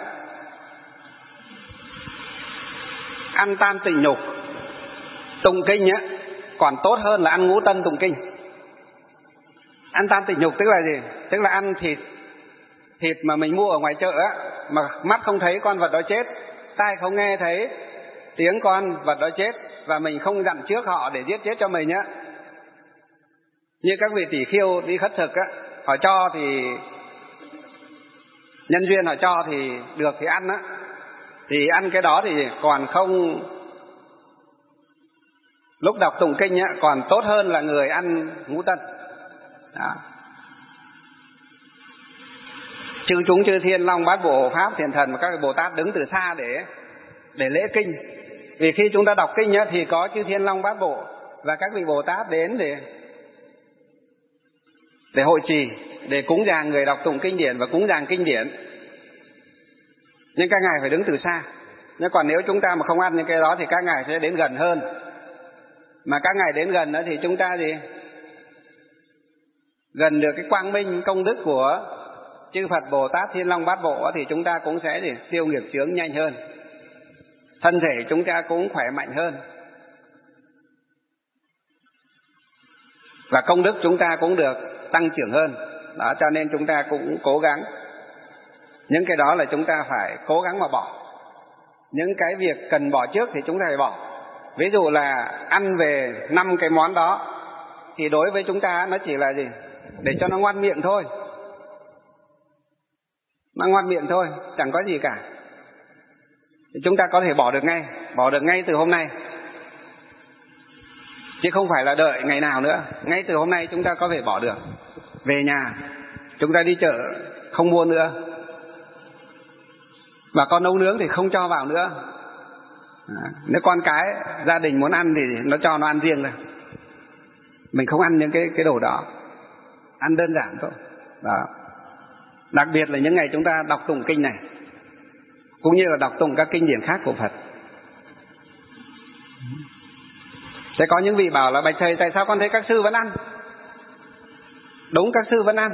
ăn tam tịnh nhục tụng kinh á còn tốt hơn là ăn ngũ tân tụng kinh. Ăn tam tịnh nhục tức là gì? Tức là ăn thịt thịt mà mình mua ở ngoài chợ á, mà mắt không thấy con vật đó chết, tai không nghe thấy tiếng con vật đó chết, và mình không dặn trước họ để giết chết cho mình á. Như các vị tỷ khưu đi khất thực á, họ cho thì nhân duyên họ cho thì được thì ăn á, thì ăn cái đó thì còn không, lúc đọc tụng kinh á còn tốt hơn là người ăn ngũ tân. Đó. Chư chúng chư Thiên Long Bát Bộ Hộ Pháp Thiện Thần và các vị Bồ Tát đứng từ xa để để lễ kinh. Vì khi chúng ta đọc kinh á, thì có chư Thiên Long Bát Bộ và các vị Bồ Tát đến để để hội trì, để cúng dường người đọc tụng kinh điển và cúng dường kinh điển. Nhưng các ngài phải đứng từ xa. Nhưng còn nếu chúng ta mà không ăn những cái đó thì các ngài sẽ đến gần hơn. Mà các ngài đến gần đó thì chúng ta gì gần được cái quang minh công đức của chư Phật Bồ Tát Thiên Long Bát Bộ, thì chúng ta cũng sẽ gì tiêu nghiệp chướng nhanh hơn, thân thể chúng ta cũng khỏe mạnh hơn. và công đức chúng ta cũng được tăng trưởng hơn. Đó, cho nên chúng ta cũng cố gắng. Những cái đó là chúng ta phải cố gắng mà bỏ. Những cái việc cần bỏ trước thì chúng ta phải bỏ. Ví dụ là ăn về năm cái món đó thì đối với chúng ta nó chỉ là gì? Để cho nó ngoan miệng thôi. Nó ngoan miệng thôi, chẳng có gì cả. Thì chúng ta có thể bỏ được ngay, bỏ được ngay từ hôm nay. Chứ không phải là đợi ngày nào nữa. Ngay từ hôm nay chúng ta có thể bỏ được. Về nhà, chúng ta đi chợ, không mua nữa. Và con nấu nướng thì không cho vào nữa. À, nếu con cái gia đình muốn ăn thì nó cho nó ăn riêng thôi. Mình không ăn những cái, cái đồ đó. Ăn đơn giản thôi. Đó. Đặc biệt là những ngày chúng ta đọc tụng kinh này, cũng như là đọc tụng các kinh điển khác của Phật. Sẽ có những vị bảo là bạch thầy, tại sao con thấy các sư vẫn ăn? Đúng, các sư vẫn ăn.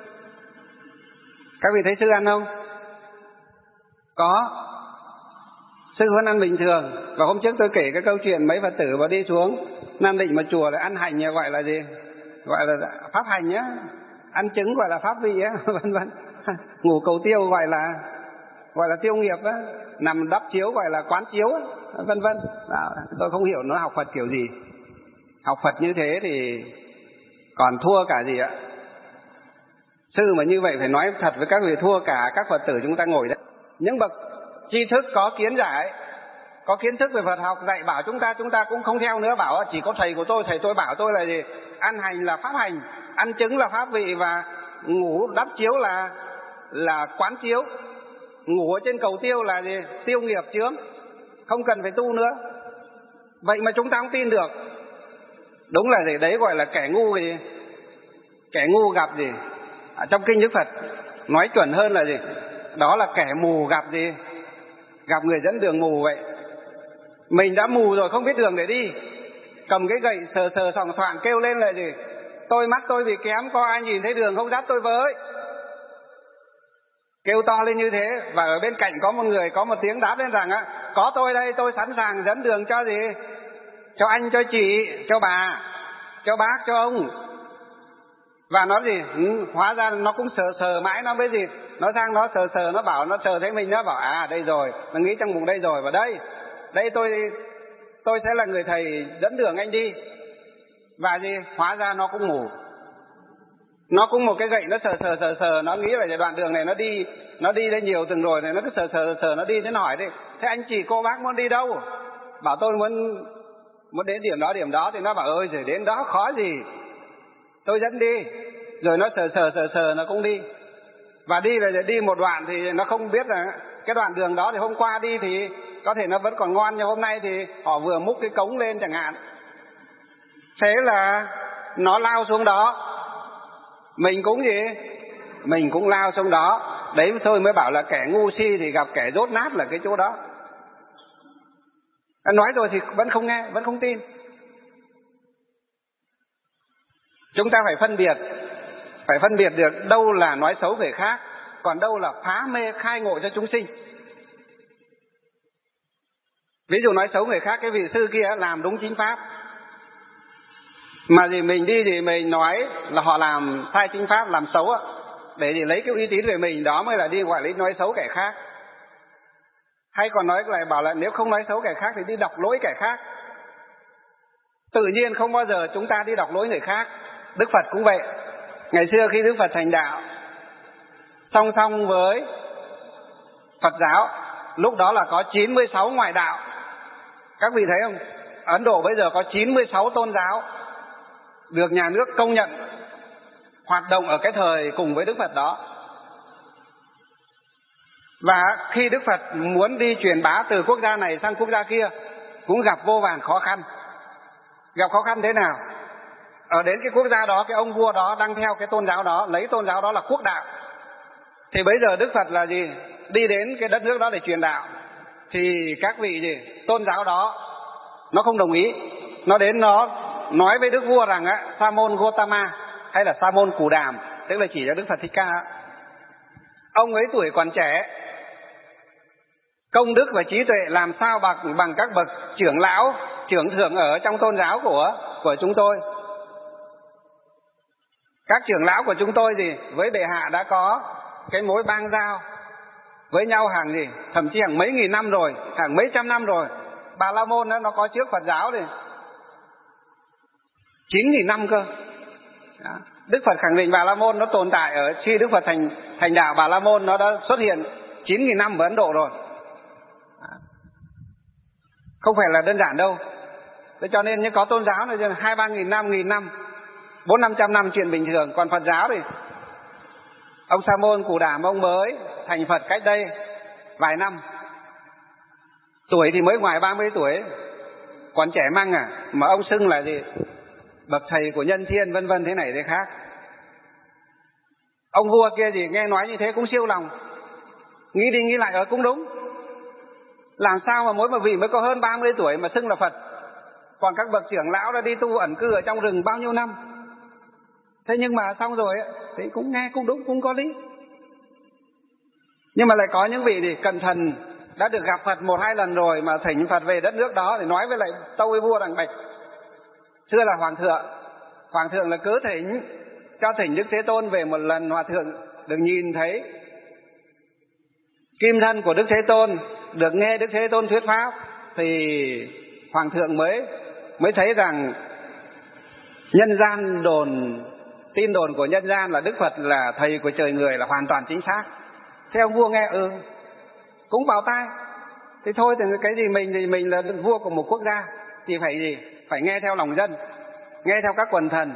Các vị thấy sư ăn không? Có. Sư vẫn ăn bình thường. Và hôm trước tôi kể cái câu chuyện mấy Phật tử mà đi xuống Nam Định mà chùa là ăn hành gọi là gì? Gọi là pháp hành nhá. Ăn trứng gọi là pháp vị á, vân vân. Ngủ cầu tiêu gọi là gọi là tiêu nghiệp á, nằm đắp chiếu gọi là quán chiếu á, vân vân. Tôi không hiểu nó học Phật kiểu gì. Học Phật như thế thì còn thua cả gì ạ? Sư mà như vậy phải nói thật với các vị, thua cả các Phật tử chúng ta ngồi đấy. Những bậc tri thức có kiến giải, có kiến thức về Phật học dạy bảo chúng ta, chúng ta cũng không theo nữa. Bảo chỉ có thầy của tôi, thầy tôi bảo tôi là gì? Ăn hành là pháp hành, ăn trứng là pháp vị, và ngủ đắp chiếu là là quán chiếu. Ngủ ở trên cầu tiêu là gì? Tiêu nghiệp chướng, không cần phải tu nữa. Vậy mà chúng ta không tin được. Đúng là gì? Đấy gọi là kẻ ngu gì? Kẻ ngu gặp gì? À, trong kinh Đức Phật nói chuẩn hơn là gì? Đó là kẻ mù gặp gì? Gặp người dẫn đường mù vậy. Mình đã mù rồi, không biết đường để đi, cầm cái gậy sờ sờ soạng soạng kêu lên là gì? Tôi mắt tôi bị kém, có ai nhìn thấy đường không dắt tôi với. Kêu to lên như thế, và ở bên cạnh có một người có một tiếng đáp lên rằng á, có tôi đây, tôi sẵn sàng dẫn đường cho gì? Cho anh, cho chị, cho bà, cho bác, cho ông. Và nó gì? Ừ, hóa ra nó cũng sờ sờ mãi, nó mới gì? Nó sang nó sờ sờ, nó bảo, nó sờ thấy mình, nó bảo à đây rồi, nó nghĩ trong bụng đây rồi, và đây, đây tôi tôi sẽ là người thầy dẫn đường anh đi. Và gì? Hóa ra nó cũng mù. Nó cũng một cái gậy, nó sờ sờ sờ sờ, nó nghĩ là đoạn đường này nó đi, nó đi đây nhiều từng rồi này, nó cứ sờ sờ sờ nó đi. Thế nó hỏi đi, thế anh chị cô bác muốn đi đâu? Bảo tôi muốn muốn đến điểm đó điểm đó. Thì nó bảo ơi rồi đến đó khó gì, tôi dẫn đi. Rồi nó sờ sờ sờ sờ nó cũng đi. Và đi về đi một đoạn thì nó không biết là cái đoạn đường đó thì hôm qua đi thì có thể nó vẫn còn ngon, nhưng hôm nay thì họ vừa múc cái cống lên chẳng hạn. Thế là nó lao xuống đó. Mình cũng gì? Mình cũng lao xuống đó. Đấy thôi mới bảo là kẻ ngu si thì gặp kẻ dốt nát là cái chỗ đó. Nói rồi thì vẫn không nghe, vẫn không tin. Chúng ta phải phân biệt, phải phân biệt được đâu là nói xấu về khác, còn đâu là phá mê khai ngộ cho chúng sinh. Ví dụ nói xấu người khác, cái vị sư kia làm đúng chính pháp, mà gì mình đi thì mình nói là họ làm sai chính pháp, làm xấu á, để gì lấy cái uy tín về mình, đó mới là đi gọi là nói xấu kẻ khác. Hay còn nói lại bảo là nếu không nói xấu kẻ khác thì đi đọc lỗi kẻ khác. Tự nhiên không bao giờ chúng ta đi đọc lỗi người khác. Đức Phật cũng vậy. Ngày xưa khi Đức Phật thành đạo, song song với Phật giáo, lúc đó là có chín mươi sáu ngoại đạo. Các vị thấy không? Ấn Độ bây giờ có chín mươi sáu tôn giáo được nhà nước công nhận hoạt động ở cái thời cùng với Đức Phật đó. Và khi Đức Phật muốn đi truyền bá từ quốc gia này sang quốc gia kia cũng gặp vô vàn khó khăn. Gặp khó khăn thế nào? Ở đến cái quốc gia đó, cái ông vua đó đang theo cái tôn giáo đó, lấy tôn giáo đó là quốc đạo. Thì bây giờ Đức Phật là gì? Đi đến cái đất nước đó để truyền đạo. Thì các vị gì? Tôn giáo đó nó không đồng ý. Nó đến nó nói với đức vua rằng á, Sa môn Gotama hay là Sa môn Cù Đàm, tức là chỉ cho Đức Phật Thích Ca. Ông ấy tuổi còn trẻ, công đức và trí tuệ làm sao bằng bằng các bậc trưởng lão, trưởng thượng ở trong tôn giáo của của chúng tôi. Các trưởng lão của chúng tôi gì với bệ hạ đã có cái mối bang giao với nhau hàng gì, thậm chí hàng mấy nghìn năm rồi, hàng mấy trăm năm rồi. Bà La Môn đó, nó có trước Phật giáo thì chín nghìn năm cơ. Đó. Đức Phật khẳng định Bà La Môn nó tồn tại ở khi Đức Phật thành thành đạo Bà La Môn nó đã xuất hiện chín nghìn năm ở Ấn Độ rồi. Đó. Không phải là đơn giản đâu. Thế cho nên như có tôn giáo này hai ba nghìn năm, nghìn năm, bốn năm trăm năm chuyện bình thường. Còn Phật giáo thì ông Sa Môn Cù Đàm ông mới thành Phật cách đây vài năm, tuổi thì mới ngoài ba mươi tuổi, còn trẻ măng à, mà ông xưng là gì bậc thầy của nhân thiên vân vân thế này thế khác. Ông vua kia gì nghe nói như thế cũng siêu lòng, nghĩ đi nghĩ lại ở cũng đúng. Làm sao mà mỗi một vị mới có hơn ba mươi tuổi mà xưng là Phật, còn các bậc trưởng lão đã đi tu ẩn cư ở trong rừng bao nhiêu năm. Thế nhưng mà xong rồi thì cũng nghe cũng đúng, cũng có lý. Nhưng mà lại có những vị thì cẩn thận đã được gặp Phật một hai lần rồi mà thỉnh Phật về đất nước đó thì nói với lại tâu với vua rằng bạch xưa là hoàng thượng, hoàng thượng là cứ thỉnh cho thỉnh Đức Thế Tôn về một lần, hòa thượng được nhìn thấy kim thân của Đức Thế Tôn, được nghe Đức Thế Tôn thuyết pháp thì hoàng thượng mới mới thấy rằng nhân gian đồn, tin đồn của nhân gian là Đức Phật là thầy của trời người là hoàn toàn chính xác. Thế ông vua nghe ừ cũng vào tai. Thế thôi thì cái gì mình thì mình là vua của một quốc gia thì phải gì phải nghe theo lòng dân, nghe theo các quần thần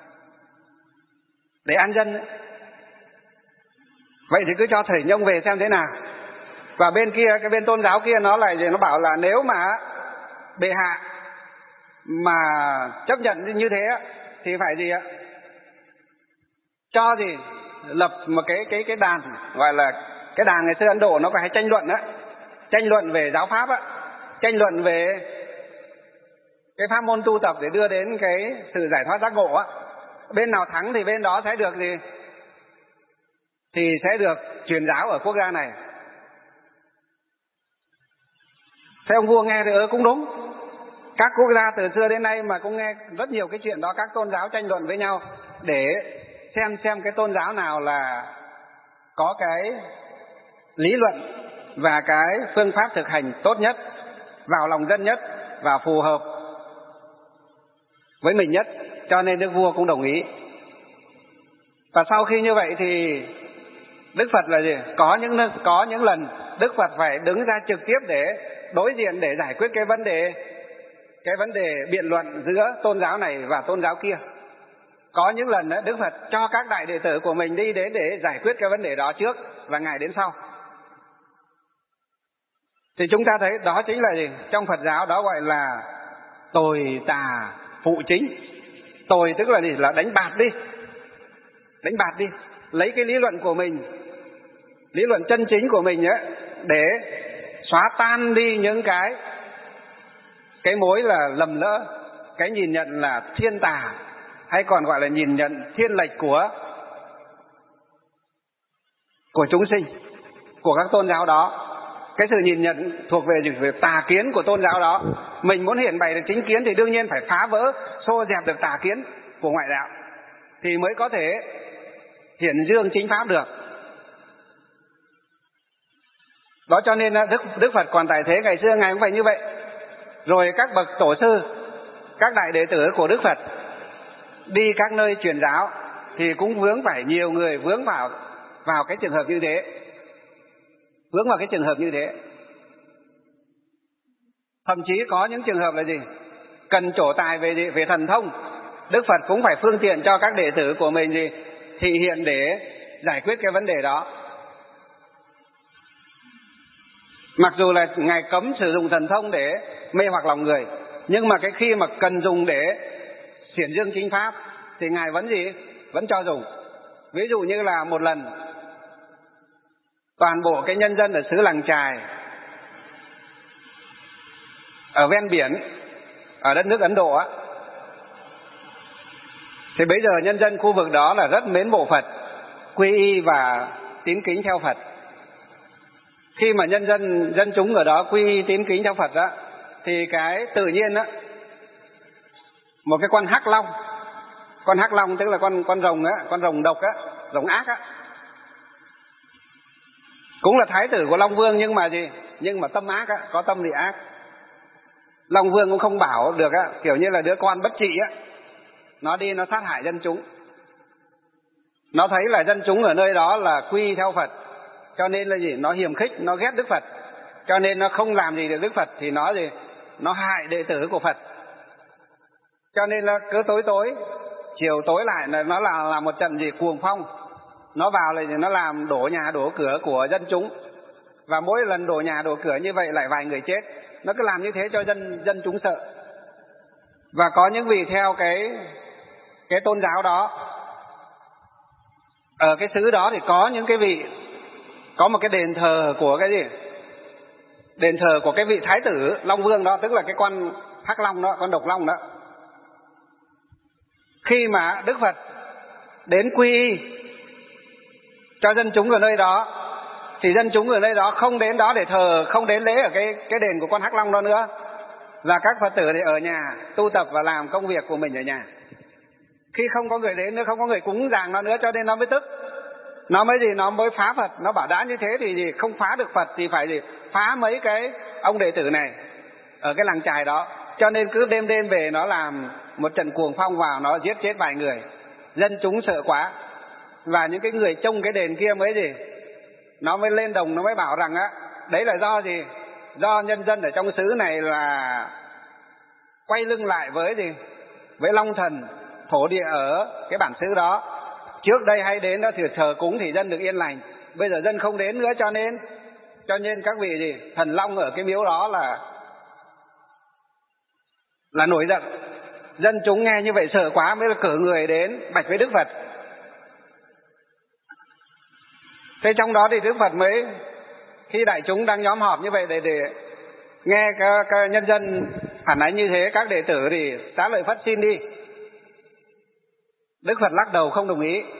để an dân ấy. Vậy thì cứ cho thầy nhông về xem thế nào. Và bên kia, cái bên tôn giáo kia nó lại gì, nó bảo là nếu mà bệ hạ mà chấp nhận như thế thì phải gì ạ, cho gì lập một cái cái cái đàn, gọi là cái đàn ngày xưa Ấn Độ nó có hay tranh luận á, tranh luận về giáo pháp á, tranh luận về cái pháp môn tu tập để đưa đến cái sự giải thoát giác ngộ á. Bên nào thắng thì bên đó sẽ được gì thì sẽ được truyền giáo ở quốc gia này. Thế ông vua nghe thì ơ cũng đúng. Các quốc gia từ xưa đến nay mà cũng nghe rất nhiều cái chuyện đó, các tôn giáo tranh luận với nhau để xem xem cái tôn giáo nào là có cái lý luận và cái phương pháp thực hành tốt nhất, vào lòng dân nhất và phù hợp với mình nhất. Cho nên Đức vua cũng đồng ý. Và sau khi như vậy thì Đức Phật là gì? Có những có những lần Đức Phật phải đứng ra trực tiếp để đối diện, để giải quyết cái vấn đề cái vấn đề biện luận giữa tôn giáo này và tôn giáo kia. Có những lần đó, Đức Phật cho các đại đệ tử của mình đi đến để giải quyết cái vấn đề đó trước và Ngài đến sau. Thì chúng ta thấy đó chính là gì? Trong Phật giáo đó gọi là tồi tà phụ chính. Tồi tức là gì? Là đánh bạt đi. Đánh bạt đi. Lấy cái lý luận của mình, lý luận chân chính của mình ấy, để xóa tan đi những cái cái mối là lầm lỡ, cái nhìn nhận là thiên tà, hay còn gọi là nhìn nhận thiên lệch của của chúng sinh, của các tôn giáo đó. Cái sự nhìn nhận thuộc về về tà kiến của tôn giáo đó. Mình muốn hiển bày được chính kiến thì đương nhiên phải phá vỡ, xô dẹp được tà kiến của ngoại đạo thì mới có thể hiển dương chính pháp được. Đó cho nên Đức, Đức Phật còn tại thế ngày xưa Ngài cũng phải như vậy. Rồi các bậc tổ sư, các đại đệ tử của Đức Phật đi các nơi truyền giáo thì cũng vướng phải nhiều người vướng vào vào cái trường hợp như thế. Vướng vào cái trường hợp như thế. Thậm chí có những trường hợp là gì? Cần trổ tài về về thần thông, Đức Phật cũng phải phương tiện cho các đệ tử của mình gì thị hiện để giải quyết cái vấn đề đó. Mặc dù là Ngài cấm sử dụng thần thông để mê hoặc lòng người, nhưng mà cái khi mà cần dùng để xiển dương chính pháp thì Ngài vẫn gì? Vẫn cho dùng. Ví dụ như là một lần toàn bộ cái nhân dân ở xứ Làng Chài ở ven biển ở đất nước Ấn Độ á, thì bây giờ nhân dân khu vực đó là rất mến mộ Phật, quy y và tín kính theo Phật. Khi mà nhân dân dân chúng ở đó quy y tín kính theo Phật đó, thì cái tự nhiên á, một cái con hắc long, Con hắc long tức là con con rồng á, con rồng độc á, rồng ác á. Cũng là thái tử của Long Vương nhưng mà gì? Nhưng mà tâm ác á, có tâm địa ác. Long Vương cũng không bảo được á, kiểu như là đứa con bất trị á, nó đi nó sát hại dân chúng. Nó thấy là dân chúng ở nơi đó là quy theo Phật, cho nên là gì? Nó hiềm khích, nó ghét Đức Phật, cho nên nó không làm gì được Đức Phật, thì nó gì? Nó hại đệ tử của Phật. Cho nên là cứ tối tối, chiều tối lại là nó là, là một trận gì cuồng phong. Nó vào là nó làm đổ nhà đổ cửa của dân chúng. Và mỗi lần đổ nhà đổ cửa như vậy lại vài người chết. Nó cứ làm như thế cho dân dân chúng sợ. Và có những vị theo cái cái tôn giáo đó, ở cái xứ đó thì có những cái vị, có một cái đền thờ của cái gì? Đền thờ của cái vị thái tử Long Vương đó, tức là cái con hắc long đó, con độc long đó. Khi mà Đức Phật đến quy y cho dân chúng ở nơi đó, thì dân chúng ở nơi đó không đến đó để thờ, không đến lễ ở cái cái đền của con hắc long đó nữa. Và các Phật tử thì ở nhà tu tập và làm công việc của mình ở nhà. Khi không có người đến nữa, không có người cúng dường nó nữa, cho nên nó mới tức. Nó mới gì? Nó mới phá Phật. Nó bảo đã như thế thì gì? Không phá được Phật thì phải gì? Phá mấy cái ông đệ tử này ở cái làng chài đó. Cho nên cứ đêm đêm về nó làm một trận cuồng phong vào, nó giết chết vài người. Dân chúng sợ quá. Và những cái người trông cái đền kia mới gì? Nó mới lên đồng, nó mới bảo rằng á, đấy là do gì? Do nhân dân ở trong xứ này là quay lưng lại với gì? Với Long Thần, thổ địa ở cái bản xứ đó. Trước đây hay đến đó thì thờ cúng thì dân được yên lành. Bây giờ dân không đến nữa, cho nên cho nên các vị gì? Thần Long ở cái miếu đó là là nổi giận. Dân chúng nghe như vậy sợ quá mới cử người đến bạch với Đức Phật. Thế trong đó thì Đức Phật mới, khi đại chúng đang nhóm họp như vậy để để nghe các, các nhân dân phản ánh như thế, các đệ tử thì Xá Lợi Phất xin đi. Đức Phật lắc đầu không đồng ý.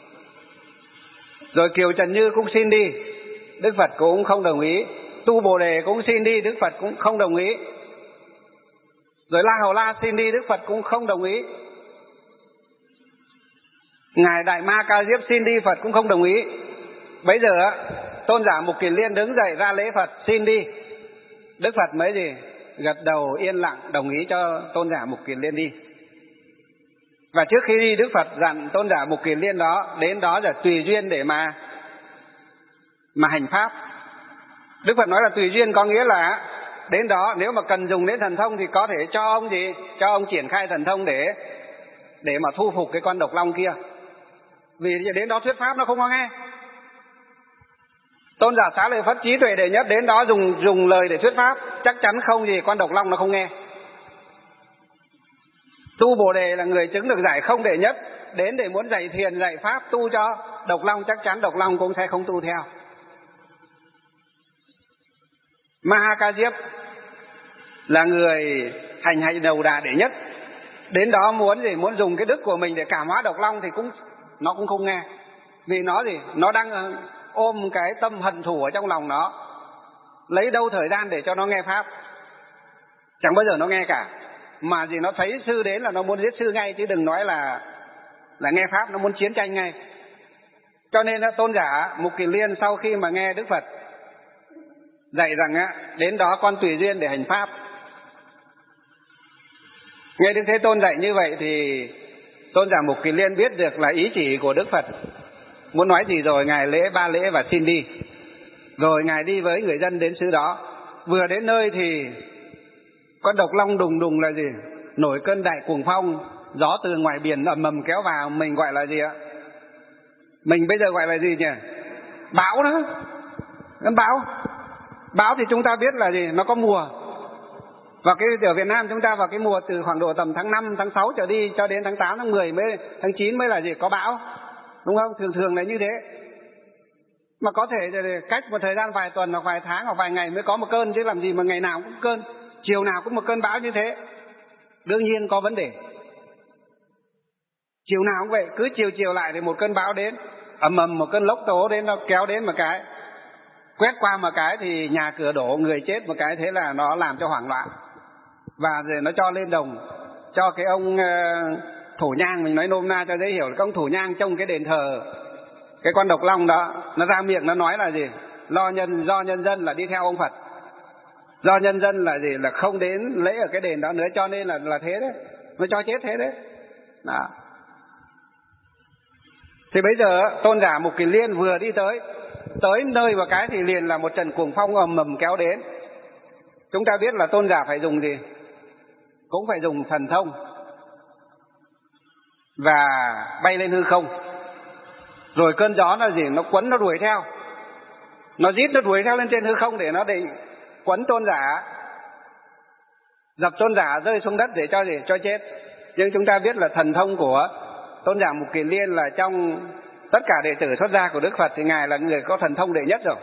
Rồi Kiều Trần Như cũng xin đi, Đức Phật cũng không đồng ý. Tu Bồ Đề cũng xin đi, Đức Phật cũng không đồng ý. Rồi La Hầu La xin đi, Đức Phật cũng không đồng ý. Ngài Đại Ma Ca Diếp xin đi, Phật cũng không đồng ý. Bấy giờ tôn giả Mục Kiền Liên đứng dậy ra lễ Phật xin đi. Đức Phật mới gì? Gật đầu yên lặng đồng ý cho tôn giả Mục Kiền Liên đi. Và trước khi đi, Đức Phật dặn tôn giả Mục Kiền Liên đó đến đó là tùy duyên để mà mà hành pháp. Đức Phật nói là tùy duyên có nghĩa là đến đó nếu mà cần dùng đến thần thông thì có thể cho ông gì? Cho ông triển khai thần thông để để mà thu phục cái con độc long kia. Vì đến đó thuyết pháp nó không có nghe. Tôn giả Xá Lợi Phất trí tuệ đệ nhất đến đó dùng dùng lời để thuyết pháp, chắc chắn không gì con độc long nó không nghe. Tu Bồ Đề là người chứng được giải không đệ nhất, đến để muốn dạy thiền dạy pháp tu cho độc long, chắc chắn độc long cũng sẽ không tu theo. Ma Ca Diếp là người hành hành đầu đà đệ nhất, đến đó muốn gì? Muốn dùng cái đức của mình để cảm hóa độc long thì cũng nó cũng không nghe. Vì nó gì? Nó đang ôm cái tâm hận thù ở trong lòng nó, lấy đâu thời gian để cho nó nghe pháp. Chẳng bao giờ nó nghe cả. Mà gì? Nó thấy sư đến là nó muốn giết sư ngay, chứ đừng nói là là nghe pháp, nó muốn chiến tranh ngay. Cho nên tôn giả Mục Kiền Liên sau khi mà nghe Đức Phật dạy rằng á, đến đó con tùy duyên để hành pháp. Nghe Đức Thế Tôn dạy như vậy thì tôn giả Mục Kiền Liên biết được là ý chỉ của Đức Phật muốn nói gì rồi. Ngài lễ ba lễ và xin đi. Rồi Ngài đi với người dân đến xứ đó. Vừa đến nơi thì con độc long đùng đùng là gì? Nổi cơn đại cuồng phong, gió từ ngoài biển ầm ầm kéo vào. Mình gọi là gì ạ? Mình bây giờ gọi là gì nhỉ? Bão đó. Cơn bão. Bão thì chúng ta biết là gì? Nó có mùa. Và cái ở Việt Nam chúng ta vào cái mùa từ khoảng độ tầm tháng năm, tháng sáu trở đi cho đến tháng tám, tháng mười mới, tháng chín mới là gì? Có bão. Đúng không? Thường thường là như thế. Mà có thể cách một thời gian vài tuần hoặc vài tháng hoặc vài ngày mới có một cơn, chứ làm gì mà ngày nào cũng cơn, chiều nào cũng một cơn bão như thế. Đương nhiên có vấn đề. Chiều nào cũng vậy, cứ chiều chiều lại thì một cơn bão đến, ầm ầm một cơn lốc tố đến, nó kéo đến một cái, quét qua một cái thì nhà cửa đổ, người chết một cái, thế là nó làm cho hoảng loạn. Và rồi nó cho lên đồng, cho cái ông thủ nhang, mình nói nôm na cho dễ hiểu là các ông thủ nhang trong cái đền thờ cái con độc long đó, nó ra miệng nó nói là gì? Do nhân do nhân dân là đi theo ông Phật, do nhân dân là gì? Là không đến lễ ở cái đền đó nữa, cho nên là là thế đấy, nó cho chết thế đấy. Đó. Thì bây giờ tôn giả Mục Kiền Liên vừa đi tới tới nơi và cái thì liền là một trận cuồng phong ầm ầm kéo đến. Chúng ta biết là tôn giả phải dùng gì? Cũng phải dùng thần thông và bay lên hư không. Rồi cơn gió là gì? Nó quấn, nó đuổi theo, nó rít, nó đuổi theo lên trên hư không để nó định quấn tôn giả, dập tôn giả rơi xuống đất để cho gì? Cho chết. Nhưng chúng ta biết là thần thông của tôn giả Mục Kiền Liên là trong tất cả đệ tử xuất gia của Đức Phật thì ngài là người có thần thông đệ nhất rồi.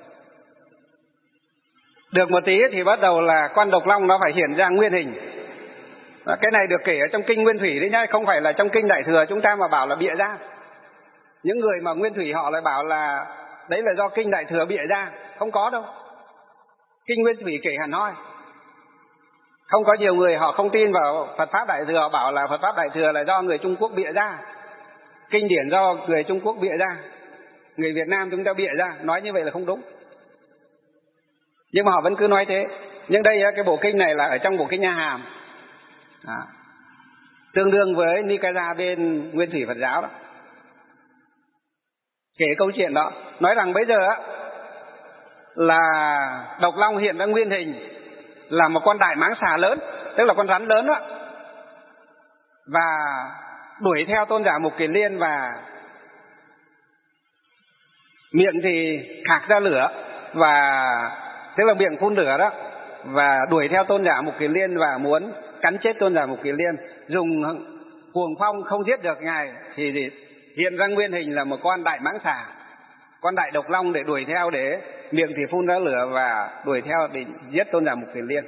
Được một tí thì bắt đầu là con độc long nó phải hiện ra nguyên hình. Cái này được kể ở trong kinh Nguyên Thủy đấy nhá, không phải là trong kinh Đại Thừa chúng ta mà bảo là bịa ra. Những người mà Nguyên Thủy họ lại bảo là đấy là do kinh Đại Thừa bịa ra, không có đâu. Kinh Nguyên Thủy kể hẳn hoi. Không có nhiều người họ không tin vào Phật Pháp Đại Thừa, bảo là Phật Pháp Đại Thừa là do người Trung Quốc bịa ra, kinh điển do người Trung Quốc bịa ra, người Việt Nam chúng ta bịa ra. Nói như vậy là không đúng, nhưng mà họ vẫn cứ nói thế. Nhưng đây cái bộ kinh này là ở trong bộ kinh Nha Hàm, à, tương đương với Nikaya bên Nguyên Thủy Phật giáo đó, kể câu chuyện đó, nói rằng bây giờ là độc long hiện ra nguyên hình là một con đại mãng xà lớn, tức là con rắn lớn đó, và đuổi theo tôn giả Mục Kiền Liên, và miệng thì khạc ra lửa, và tức là miệng phun lửa đó, và đuổi theo tôn giả Mục Kiền Liên và muốn cắn chết tôn giả Mục Kiền Liên. Dùng cuồng phong không giết được ngài thì hiện ra nguyên hình là một con đại mãng xà, con đại độc long để đuổi theo, để miệng thì phun ra lửa và đuổi theo để giết tôn giả Mục Kiền Liên.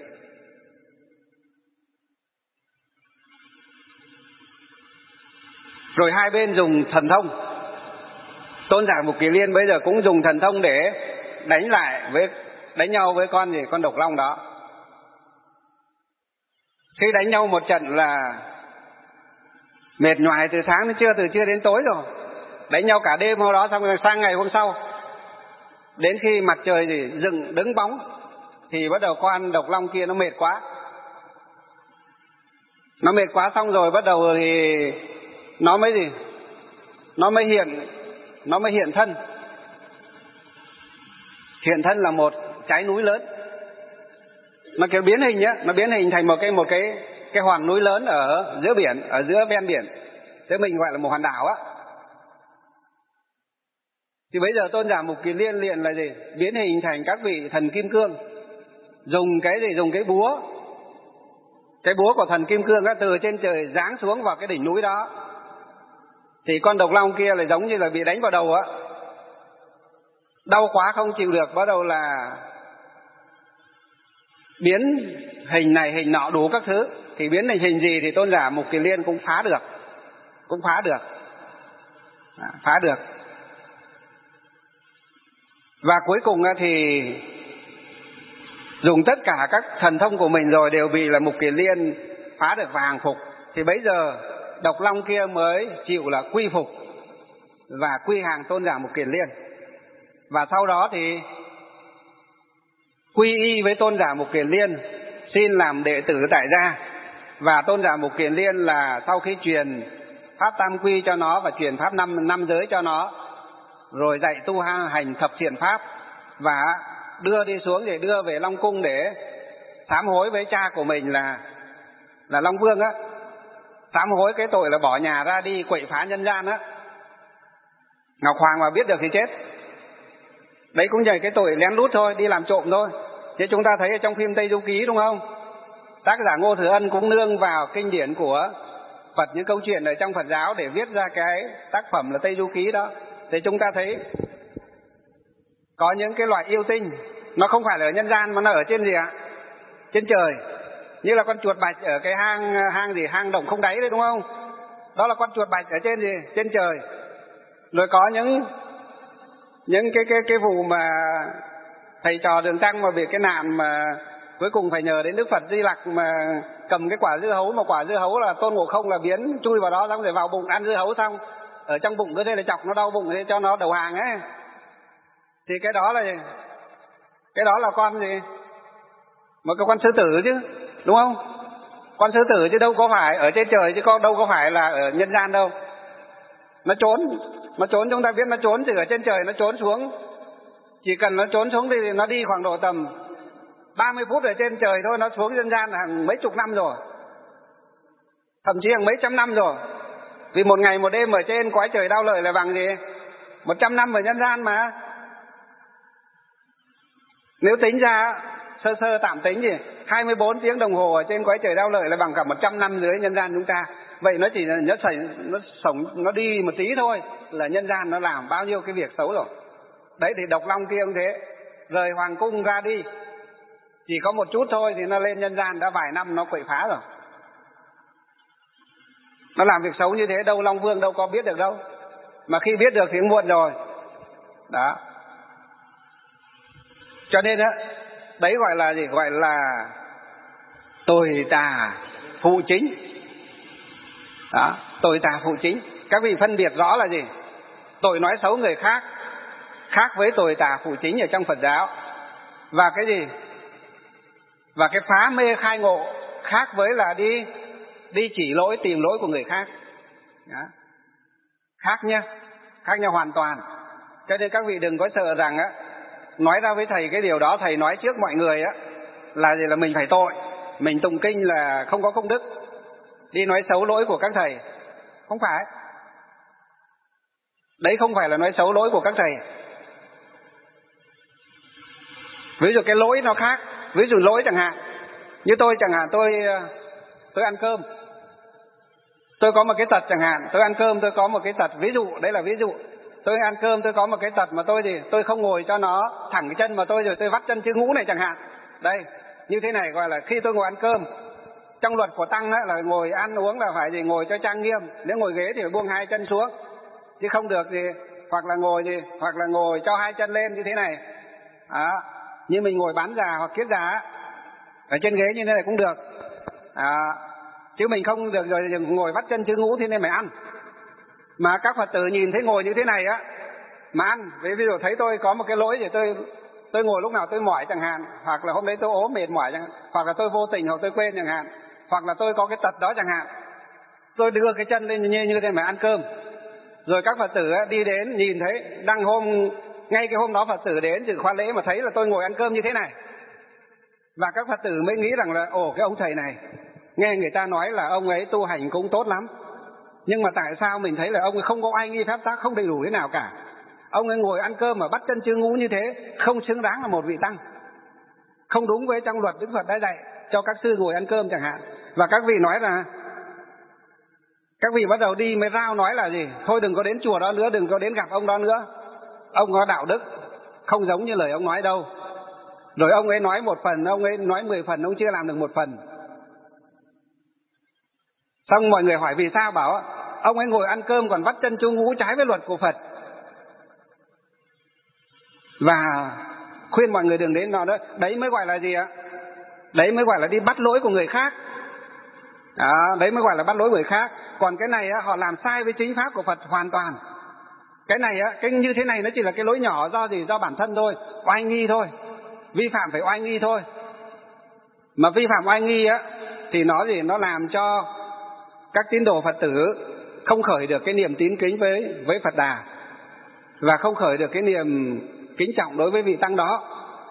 Rồi hai bên dùng thần thông. Tôn giả Mục Kiền Liên bây giờ cũng dùng thần thông để đánh lại với đánh nhau với con gì con độc long đó. Khi đánh nhau một trận là mệt nhoài từ sáng đến trưa, từ trưa đến tối rồi, đánh nhau cả đêm hôm đó, xong rồi sang ngày hôm sau đến khi mặt trời thì dựng đứng bóng thì bắt đầu con độc long kia nó mệt quá, nó mệt quá xong rồi bắt đầu thì nó mới gì nó mới hiện nó mới hiện thân. Hiện thân là một trái núi lớn, nó kiểu biến hình nhá, nó biến hình thành một cái một cái cái hòn núi lớn ở giữa biển, ở giữa ven biển, thế mình gọi là một hòn đảo á. Thì bây giờ tôn giả Mục Kiền Liên liền là gì? Biến hình thành các vị thần kim cương, dùng cái gì? Dùng cái búa, cái búa của thần kim cương á, từ trên trời giáng xuống vào cái đỉnh núi đó. Thì con độc long kia là giống như là bị đánh vào đầu á, đau quá không chịu được, bắt đầu là biến hình này hình nọ đủ các thứ. Thì biến thành hình gì thì tôn giả Mục Kiền Liên cũng phá được, cũng phá được, à, phá được. Và cuối cùng thì dùng tất cả các thần thông của mình rồi đều bị là Mục Kiền Liên phá được và hàng phục. Thì bấy giờ độc long kia mới chịu là quy phục và quy hàng tôn giả Mục Kiền Liên. Và sau đó thì quy y với tôn giả Mục Kiền Liên, xin làm đệ tử tại gia. Và tôn giả Mục Kiền Liên là sau khi truyền pháp tam quy cho nó và truyền pháp năm năm giới cho nó, rồi dạy tu hành thập thiện pháp, và đưa đi xuống để đưa về Long Cung để sám hối với cha của mình là là Long Vương á, sám hối cái tội là bỏ nhà ra đi quậy phá nhân gian á. Ngọc Hoàng mà biết được thì chết. Đấy cũng nhờ cái tội lén lút thôi, đi làm trộm thôi. Chứ chúng ta thấy ở trong phim Tây Du Ký đúng không? Tác giả Ngô Thừa Ân cũng nương vào kinh điển của Phật, những câu chuyện ở trong Phật giáo để viết ra cái tác phẩm là Tây Du Ký đó. Thì chúng ta thấy có những cái loại yêu tinh, nó không phải là ở nhân gian mà nó ở trên gì ạ? Trên trời. Như là con chuột bạch ở cái hang hang gì hang động không đáy đấy đúng không? Đó là con chuột bạch ở trên gì? Trên trời. Rồi có những những cái cái cái vụ mà thầy trò Đường Tăng mà bị cái nạn mà cuối cùng phải nhờ đến Đức Phật Di Lặc mà cầm cái quả dưa hấu, mà quả dưa hấu là Tôn Ngộ Không là biến chui vào đó xong rồi vào bụng ăn dưa hấu, xong ở trong bụng cứ thế là chọc nó đau bụng thế cho nó đầu hàng ấy. Thì cái đó là gì? Cái đó là con gì? Một cái con sư tử chứ, đúng không? Con sư tử chứ đâu có phải ở trên trời, chứ có đâu có phải là ở nhân gian đâu. Nó trốn, nó trốn chúng ta biết nó trốn, thì ở trên trời nó trốn xuống. Chỉ cần nó trốn xuống thì nó đi khoảng độ tầm ba mươi phút ở trên trời thôi, nó xuống nhân gian là hàng mấy chục năm rồi, thậm chí hàng mấy trăm năm rồi. Vì một ngày một đêm ở trên cõi trời đau lợi là bằng gì? Một trăm năm ở nhân gian mà. Nếu tính ra sơ sơ tạm tính gì hai mươi bốn tiếng đồng hồ ở trên cõi trời đau lợi là bằng cả một trăm năm dưới nhân gian chúng ta. Vậy nó chỉ là nó xảy nó sống nó đi một tí thôi là nhân gian nó làm bao nhiêu cái việc xấu rồi. Đấy thì Độc Long kia cũng thế, rời hoàng cung ra đi chỉ có một chút thôi thì nó lên nhân gian đã vài năm nó quậy phá rồi. Nó làm việc xấu như thế đâu Long Vương đâu có biết được đâu. Mà khi biết được thì muộn rồi. Đó. Cho nên á, đấy gọi là gì? Gọi là tồi tà phụ chính. Đó, tồi tà phụ chính. Các vị phân biệt rõ là gì? Tội nói xấu người khác khác với tồi tà phụ chính ở trong Phật giáo. Và cái gì? Và cái phá mê khai ngộ khác với là đi đi chỉ lỗi, tìm lỗi của người khác. Đó. Khác nhá, khác nhau hoàn toàn. Cho nên các vị đừng có sợ rằng á, nói ra với thầy cái điều đó, thầy nói trước mọi người á là gì? Là mình phải tội, mình tụng kinh là không có công đức, đi nói xấu lỗi của các thầy. Không phải. Đấy không phải là nói xấu lỗi của các thầy. Ví dụ cái lỗi nó khác. Ví dụ lỗi chẳng hạn, như tôi chẳng hạn, tôi tôi ăn cơm, tôi có một cái tật chẳng hạn, tôi ăn cơm tôi có một cái tật, ví dụ, đấy là ví dụ. Tôi ăn cơm tôi có một cái tật mà tôi thì tôi không ngồi cho nó thẳng cái chân mà tôi rồi tôi vắt chân chữ ngũ này chẳng hạn. Đây, như thế này gọi là khi tôi ngồi ăn cơm. Trong luật của Tăng á, là ngồi ăn uống là phải gì? Ngồi cho trang nghiêm. Nếu ngồi ghế thì phải buông hai chân xuống, chứ không được gì hoặc là ngồi gì hoặc là ngồi cho hai chân lên như thế này. Đó. Như mình ngồi bán già hoặc kiết già ở trên ghế như thế này cũng được. À, chứ mình không được rồi ngồi vắt chân chữ ngũ thế nên mày ăn. Mà các Phật tử nhìn thấy ngồi như thế này á mà ăn, ví dụ thấy tôi có một cái lỗi thì tôi tôi ngồi lúc nào tôi mỏi chẳng hạn, hoặc là hôm đấy tôi ốm mệt mỏi chẳng hạn, hoặc là tôi vô tình hoặc tôi quên chẳng hạn, hoặc là tôi có cái tật đó chẳng hạn, tôi đưa cái chân lên như như thế mà ăn cơm. Rồi các Phật tử đi đến nhìn thấy đăng hôm ngay cái hôm đó Phật tử đến dự khóa lễ mà thấy là tôi ngồi ăn cơm như thế này, và các Phật tử mới nghĩ rằng là ồ, cái ông thầy này nghe người ta nói là ông ấy tu hành cũng tốt lắm, nhưng mà tại sao mình thấy là ông ấy không có oai nghi phép tắc, không đầy đủ thế nào cả. Ông ấy ngồi ăn cơm mà bắt chân chữ ngũ như thế, không xứng đáng là một vị tăng, không đúng với trong luật Đức Phật đã dạy cho các sư ngồi ăn cơm chẳng hạn. Và các vị nói là các vị bắt đầu đi mới rao nói là gì? Thôi đừng có đến chùa đó nữa, đừng có đến gặp ông đó nữa. Ông có đạo đức không giống như lời ông nói đâu. Rồi ông ấy nói một phần, ông ấy nói mười phần, ông chưa làm được một phần. Xong mọi người hỏi vì sao, bảo ông ấy ngồi ăn cơm còn vắt chân chú ngũ trái với luật của Phật. Và khuyên mọi người đừng đến đó nữa. Đấy mới gọi là gì ạ? Đấy mới gọi là đi bắt lỗi của người khác. Đó, đấy mới gọi là bắt lỗi người khác. Còn cái này á, họ làm sai với chính pháp của Phật hoàn toàn. Cái này á, cái như thế này nó chỉ là cái lỗi nhỏ do gì? Do bản thân thôi, oai nghi thôi. Vi phạm phải oai nghi thôi. Mà vi phạm oai nghi á thì nó gì? Nó làm cho các tín đồ Phật tử không khởi được cái niềm tín kính với với Phật Đà, và không khởi được cái niềm kính trọng đối với vị tăng đó.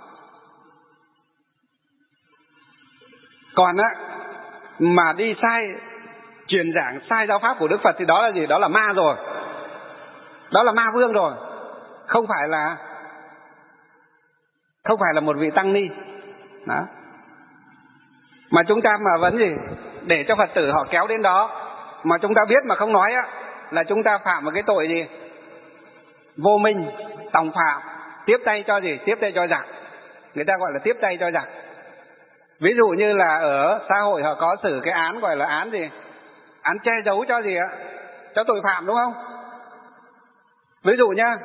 Còn á mà đi sai, truyền giảng sai giáo pháp của Đức Phật thì đó là gì? Đó là ma rồi. Đó là ma vương rồi. Không phải là Không phải là một vị tăng ni. Đó. Mà chúng ta mà vẫn gì để cho Phật tử họ kéo đến đó mà chúng ta biết mà không nói á, là chúng ta phạm một cái tội gì? Vô minh, tòng phạm, tiếp tay cho gì? Tiếp tay cho giặc. Người ta gọi là tiếp tay cho giặc. Ví dụ như là ở xã hội họ có xử cái án gọi là án gì? Án che giấu cho gì ạ? Cho tội phạm, đúng không? Ví dụ nhá,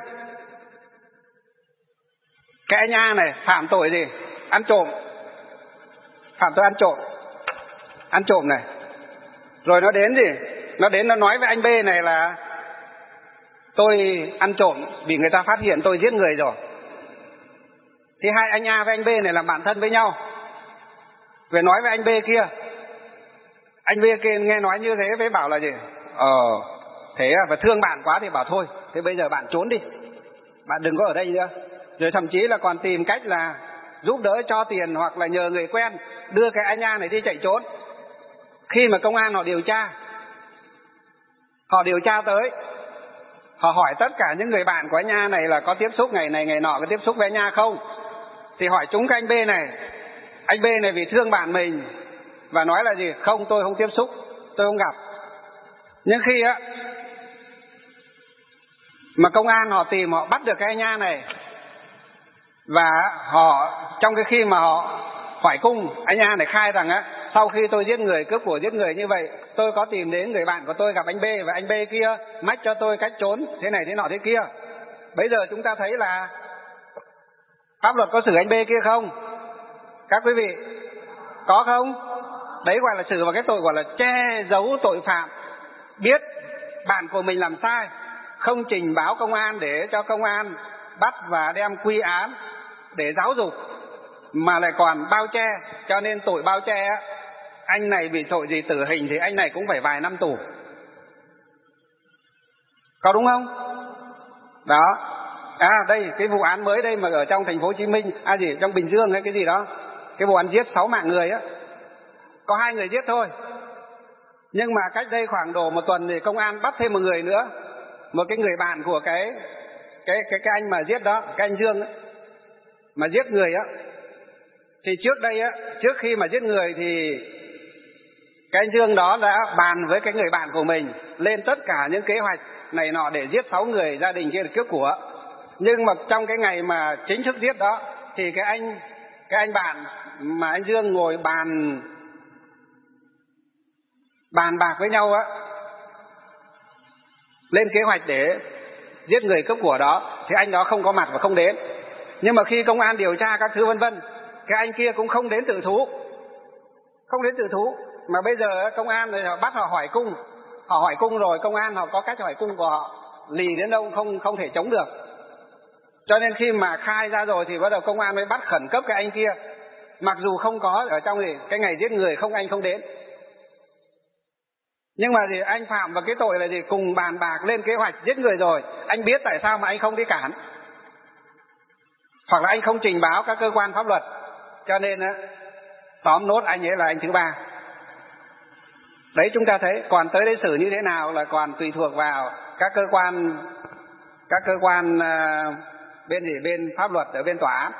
cái nha này phạm tội gì? Ăn trộm. Phạm tội ăn trộm. ăn trộm này. Rồi nó đến gì? Nó đến nó nói với anh B này là tôi ăn trộm, bị người ta phát hiện tôi giết người rồi. Thì hai anh A với anh B này làm bạn thân với nhau. Về nói với anh B kia. Anh B kia nghe nói như thế với bảo là gì? Ờ, thế à, và thương bạn quá thì bảo thôi, thế bây giờ bạn trốn đi, bạn đừng có ở đây nữa. Rồi thậm chí là còn tìm cách là giúp đỡ cho tiền hoặc là nhờ người quen đưa cái anh A này đi chạy trốn. Khi mà công an họ điều tra, họ điều tra tới, họ hỏi tất cả những người bạn của anh A này là có tiếp xúc ngày này ngày nọ, có tiếp xúc với anh A không. Thì hỏi chúng cái anh B này. Anh B này vì thương bạn mình và nói là gì? Không, tôi không tiếp xúc, tôi không gặp. Nhưng khi á mà công an họ tìm, họ bắt được cái anh A này, và họ trong cái khi mà họ hỏi cung, anh A này khai rằng á, sau khi tôi giết người, cướp của giết người như vậy, tôi có tìm đến người bạn của tôi gặp anh B, và anh B kia mách cho tôi cách trốn thế này thế nọ thế kia. Bây giờ chúng ta thấy là pháp luật có xử anh B kia không? Các quý vị, có không? Đấy gọi là xử vào cái tội gọi là che giấu tội phạm. Biết bạn của mình làm sai, không trình báo công an để cho công an bắt và đem quy án để giáo dục, mà lại còn bao che. Cho nên tội bao che á, anh này bị tội gì tử hình thì anh này cũng phải vài năm tù. Có đúng không? Đó. À đây, cái vụ án mới đây mà ở trong thành phố Hồ Chí Minh, à gì, trong Bình Dương hay cái gì đó, cái vụ án giết sáu mạng người á, có hai người giết thôi. Nhưng mà cách đây khoảng độ một tuần thì công an bắt thêm một người nữa, một cái người bạn của cái cái cái cái anh mà giết đó, cái anh Dương ấy, mà giết người á. Thì trước đây á, trước khi mà giết người thì cái anh Dương đó đã bàn với cái người bạn của mình lên tất cả những kế hoạch này nọ để giết sáu người, gia đình kia được cướp của. Nhưng mà trong cái ngày mà chính thức giết đó thì cái anh cái anh bạn mà anh Dương ngồi bàn bàn bạc với nhau á, lên kế hoạch để giết người cướp của đó, thì anh đó không có mặt và không đến. Nhưng mà khi công an điều tra các thứ vân vân, cái anh kia cũng không đến tự thú, không đến tự thú. Mà bây giờ công an họ bắt họ hỏi cung, họ hỏi cung rồi công an họ có cách hỏi cung của họ, lì đến đâu không không thể chống được. Cho nên khi mà khai ra rồi thì bắt đầu công an mới bắt khẩn cấp cái anh kia, mặc dù không có ở trong gì cái ngày giết người, không anh không đến. Nhưng mà gì, anh phạm vào cái tội là gì? Cùng bàn bạc lên kế hoạch giết người rồi, anh biết tại sao mà anh không đi cản, hoặc là anh không trình báo các cơ quan pháp luật. Cho nên á, tóm nốt anh ấy là anh thứ ba. Đấy, chúng ta thấy. Còn tới đấy xử như thế nào là còn tùy thuộc vào các cơ quan các cơ quan uh, bên gì bên pháp luật ở bên tòa án.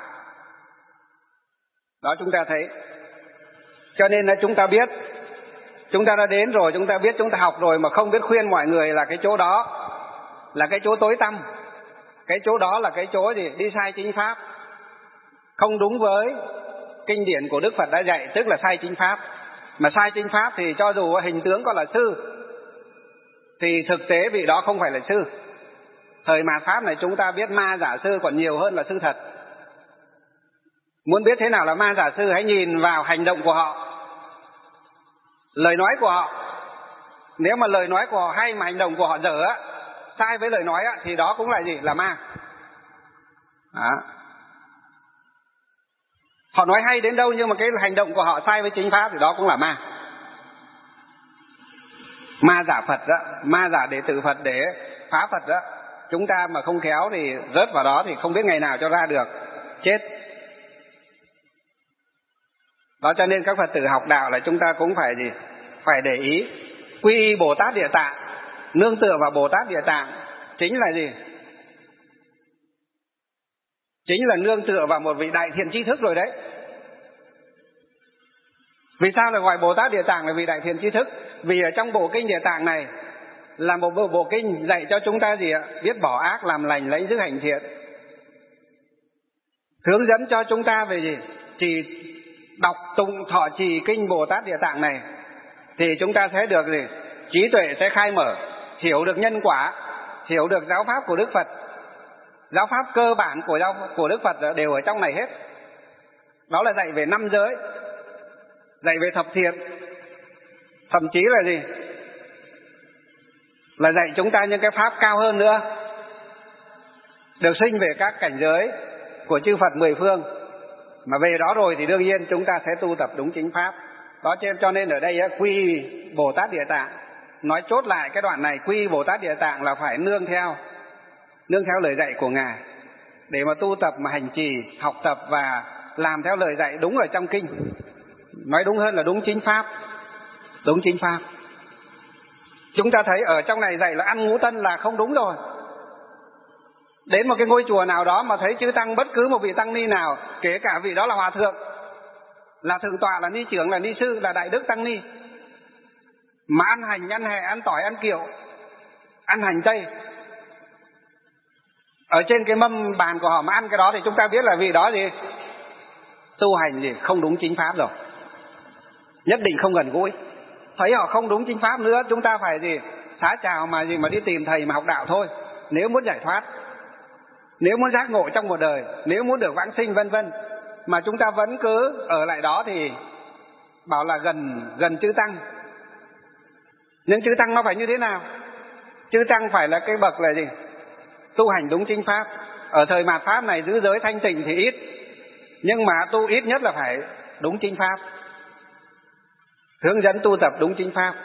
Đó, chúng ta thấy. Cho nên là chúng ta biết, chúng ta đã đến rồi, chúng ta biết, chúng ta học rồi mà không biết khuyên mọi người là cái chỗ đó là cái chỗ tối tăm, cái chỗ đó là cái chỗ gì đi sai chính pháp, không đúng với kinh điển của Đức Phật đã dạy, tức là sai chính pháp. Mà sai chính pháp thì cho dù hình tướng có là sư thì thực tế vị đó không phải là sư. Thời mạt Pháp này chúng ta biết ma giả sư còn nhiều hơn là sư thật. Muốn biết thế nào là ma giả sư, hãy nhìn vào hành động của họ, lời nói của họ. Nếu mà lời nói của họ hay mà hành động của họ dở á, sai với lời nói á, thì đó cũng là gì? Là ma. Đó. Họ nói hay đến đâu nhưng mà cái hành động của họ sai với chính pháp thì đó cũng là ma. Ma giả Phật đó, ma giả đệ tử Phật để phá Phật đó. Chúng ta mà không khéo thì rớt vào đó thì không biết ngày nào cho ra được, chết. Đó, cho nên các Phật tử học đạo là chúng ta cũng phải gì? Phải để ý. Quy y Bồ Tát Địa Tạng, nương tựa vào Bồ Tát Địa Tạng chính là gì? Chính là nương tựa vào một vị đại thiện tri thức rồi đấy. Vì sao lại gọi Bồ Tát Địa Tạng là vị đại thiện tri thức? Vì ở trong bộ kinh Địa Tạng này là một bộ, bộ kinh dạy cho chúng ta gì ạ? Biết bỏ ác, làm lành, lấy đức, hành thiện. Hướng dẫn cho chúng ta về gì? Chỉ đọc tụng thọ trì kinh Bồ Tát Địa Tạng này thì chúng ta sẽ được gì? Trí tuệ sẽ khai mở, hiểu được nhân quả, hiểu được giáo pháp của Đức Phật. Giáo pháp cơ bản của giáo của Đức Phật đều ở trong này hết. Đó là dạy về năm giới, dạy về thập thiện, thậm chí là gì? Là dạy chúng ta những cái pháp cao hơn nữa, được sinh về các cảnh giới của chư Phật mười phương. Mà về đó rồi thì đương nhiên chúng ta sẽ tu tập đúng chính pháp. Đó cho nên ở đây quy Bồ Tát Địa Tạng, nói chốt lại cái đoạn này, quy Bồ Tát Địa Tạng là phải nương theo nương theo lời dạy của Ngài để mà tu tập, mà hành trì, học tập và làm theo lời dạy đúng ở trong kinh. Nói đúng hơn là đúng chính pháp. Đúng chính pháp. Chúng ta thấy ở trong này dạy là ăn ngũ tân là không đúng rồi. Đến một cái ngôi chùa nào đó mà thấy chư tăng, bất cứ một vị tăng ni nào, kể cả vị đó là hòa thượng, là thượng tọa, là ni trưởng, là ni sư, là đại đức tăng ni, mà ăn hành, ăn hẹ, ăn tỏi, ăn kiệu, ăn hành tây, ở trên cái mâm bàn của họ mà ăn cái đó, thì chúng ta biết là vị đó gì? Tu hành gì? Không đúng chính pháp rồi. Nhất định không gần gũi. Thấy họ không đúng chính pháp nữa, chúng ta phải gì? Xá chào mà gì mà đi tìm thầy mà học đạo thôi. Nếu muốn giải thoát, nếu muốn giác ngộ trong một đời, nếu muốn được vãng sinh vân vân, mà chúng ta vẫn cứ ở lại đó thì bảo là gần gần chư tăng. Nhưng chư tăng nó phải như thế nào? Chư tăng phải là cái bậc là gì? Tu hành đúng chính pháp. Ở thời mạt pháp này giữ giới thanh tịnh thì ít, nhưng mà tu ít nhất là phải đúng chính pháp, hướng dẫn tu tập đúng chính pháp.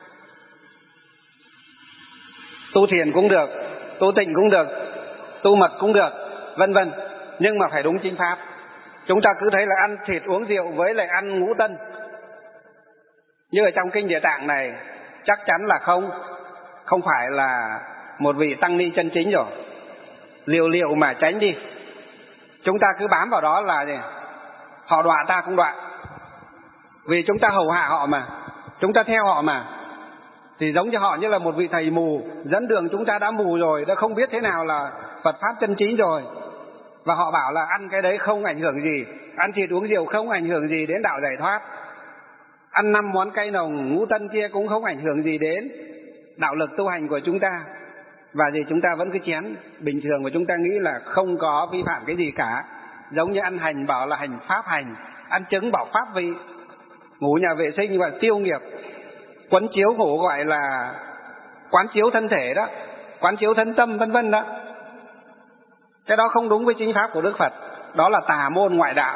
Tu thiền cũng được, tu tịnh cũng được, tu mật cũng được, vân vân, nhưng mà phải đúng chính pháp. Chúng ta cứ thấy là ăn thịt uống rượu với lại ăn ngũ tân, như ở trong kinh Địa Tạng này, chắc chắn là không không phải là một vị tăng ni chân chính rồi. Liều liệu mà tránh đi. Chúng ta cứ bám vào đó là gì? Họ đọa ta cũng đọa. Vì chúng ta hầu hạ họ mà, chúng ta theo họ mà, thì giống như họ như là một vị thầy mù dẫn đường chúng ta đã mù rồi, đã không biết thế nào là Phật pháp chân chính rồi. Và họ bảo là ăn cái đấy không ảnh hưởng gì, ăn thịt uống rượu không ảnh hưởng gì đến đạo giải thoát, ăn năm món cay nồng ngũ tân kia cũng không ảnh hưởng gì đến đạo lực tu hành của chúng ta. Và gì chúng ta vẫn cứ chén bình thường, và chúng ta nghĩ là không có vi phạm cái gì cả. Giống như ăn hành bảo là hành pháp hành, ăn trứng bảo pháp vị, ngủ nhà vệ sinh gọi là tiêu nghiệp, quấn chiếu ngủ gọi là quán chiếu thân thể đó, quán chiếu thân tâm vân vân đó. Cái đó không đúng với chính pháp của Đức Phật. Đó là tà môn ngoại đạo.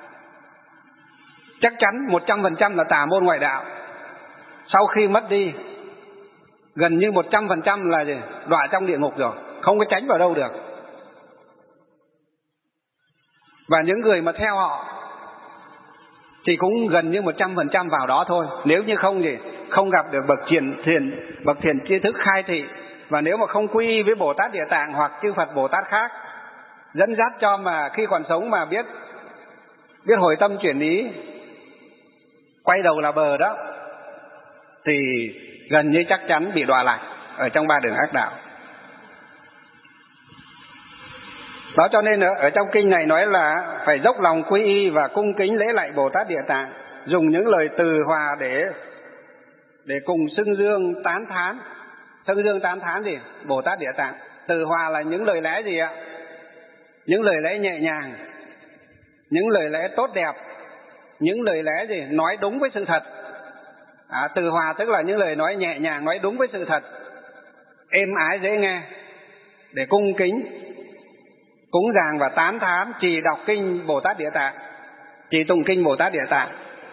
Chắc chắn một trăm phần trăm là tà môn ngoại đạo. Sau khi mất đi, gần như một trăm phần trăm là gì? Đọa trong địa ngục rồi, không có tránh vào đâu được. Và những người mà theo họ thì cũng gần như một trăm phần trăm vào đó thôi. Nếu như không thì không gặp được bậc thiền thiền bậc thiền tri thức khai thị, và nếu mà không quy y với Bồ Tát Địa Tạng hoặc chư Phật Bồ Tát khác dẫn dắt cho, mà khi còn sống mà biết biết hồi tâm chuyển ý, quay đầu là bờ đó, thì gần như chắc chắn bị đọa lạc ở trong ba đường ác đạo. Đó cho nên ở trong kinh này nói là phải dốc lòng quy y và cung kính lễ lạy Bồ Tát Địa Tạng, dùng những lời từ hòa để để cùng xưng dương tán thán. Xưng dương tán thán gì? Bồ Tát Địa Tạng. Từ hòa là những lời lẽ gì ạ? Những lời lẽ nhẹ nhàng, những lời lẽ tốt đẹp, những lời lẽ gì? Nói đúng với sự thật. À, từ hòa tức là những lời nói nhẹ nhàng, nói đúng với sự thật, êm ái dễ nghe, để cung kính, cúng dường và tán thán trì đọc kinh Bồ Tát Địa Tạng, trì tụng kinh Bồ Tát Địa Tạng.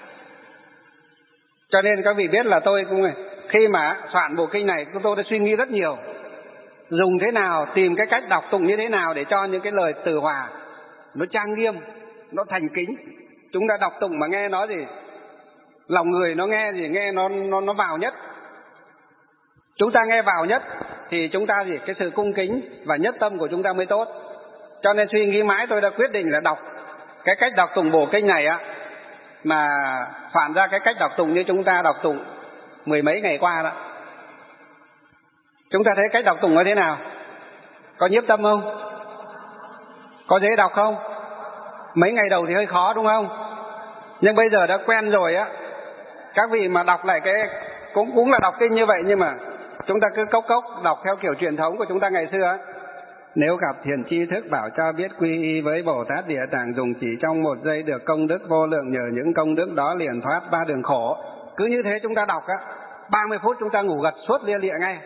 Cho nên các vị biết là tôi cũng khi mà soạn bộ kinh này, tôi đã suy nghĩ rất nhiều, dùng thế nào, tìm cái cách đọc tụng như thế nào để cho những cái lời từ hòa nó trang nghiêm, nó thành kính. Chúng ta đọc tụng mà nghe nó gì, lòng người nó nghe gì, nghe nó nó nó vào nhất. Chúng ta nghe vào nhất thì chúng ta gì, cái sự cung kính và nhất tâm của chúng ta mới tốt. Cho nên suy nghĩ mãi tôi đã quyết định là đọc cái cách đọc tụng bộ kinh này á, mà soạn ra cái cách đọc tụng như chúng ta đọc tụng mười mấy ngày qua đó. Chúng ta thấy cách đọc tụng nó thế nào? Có nhiếp tâm không? Có dễ đọc không? Mấy ngày đầu thì hơi khó đúng không? Nhưng bây giờ đã quen rồi á. Các vị mà đọc lại cái cũng cũng là đọc kinh như vậy, nhưng mà chúng ta cứ cốc cốc đọc theo kiểu truyền thống của chúng ta ngày xưa á. Nếu gặp thiền tri thức bảo cho biết quy y với Bồ Tát Địa Tạng, dùng chỉ trong một giây được công đức vô lượng, nhờ những công đức đó liền thoát ba đường khổ. Cứ như thế chúng ta đọc á, ba mươi phút chúng ta ngủ gật suốt lia lịa ngay.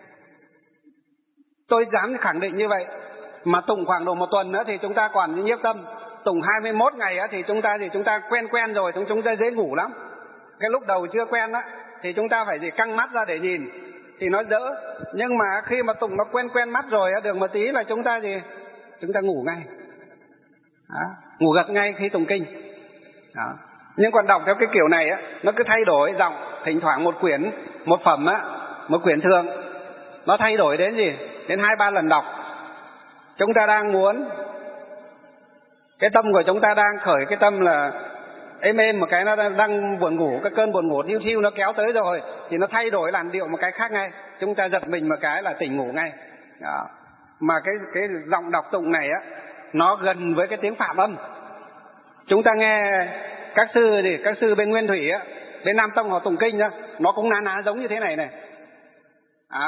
Tôi dám khẳng định như vậy. Mà tụng khoảng độ một tuần nữa thì chúng ta còn nhiếp tâm. Tụng hai mươi mốt ngày á thì chúng ta thì chúng ta quen quen rồi, chúng chúng ta dễ ngủ lắm. Cái lúc đầu chưa quen á thì chúng ta phải gì căng mắt ra để nhìn thì nó đỡ. Nhưng mà khi mà tụng nó quen quen mắt rồi á, được một tí là chúng ta gì chúng ta ngủ ngay. Đó, ngủ gật ngay khi tụng kinh. Đó. Nhưng còn đọc theo cái kiểu này á, nó cứ thay đổi giọng, thỉnh thoảng một quyển, một phẩm á, một quyển thường nó thay đổi đến gì? Đến hai ba lần đọc. Chúng ta đang muốn, cái tâm của chúng ta đang khởi cái tâm là êm êm một cái nó đang buồn ngủ, cái cơn buồn ngủ thiêu thiêu nó kéo tới rồi thì nó thay đổi làn điệu một cái khác ngay. Chúng ta giật mình một cái là tỉnh ngủ ngay. Đó. Mà cái cái giọng đọc tụng này á, nó gần với cái tiếng Phạm âm. Chúng ta nghe các sư thì các sư bên Nguyên Thủy á, bên Nam Tông họ tụng kinh á, nó cũng ná ná giống như thế này này. À,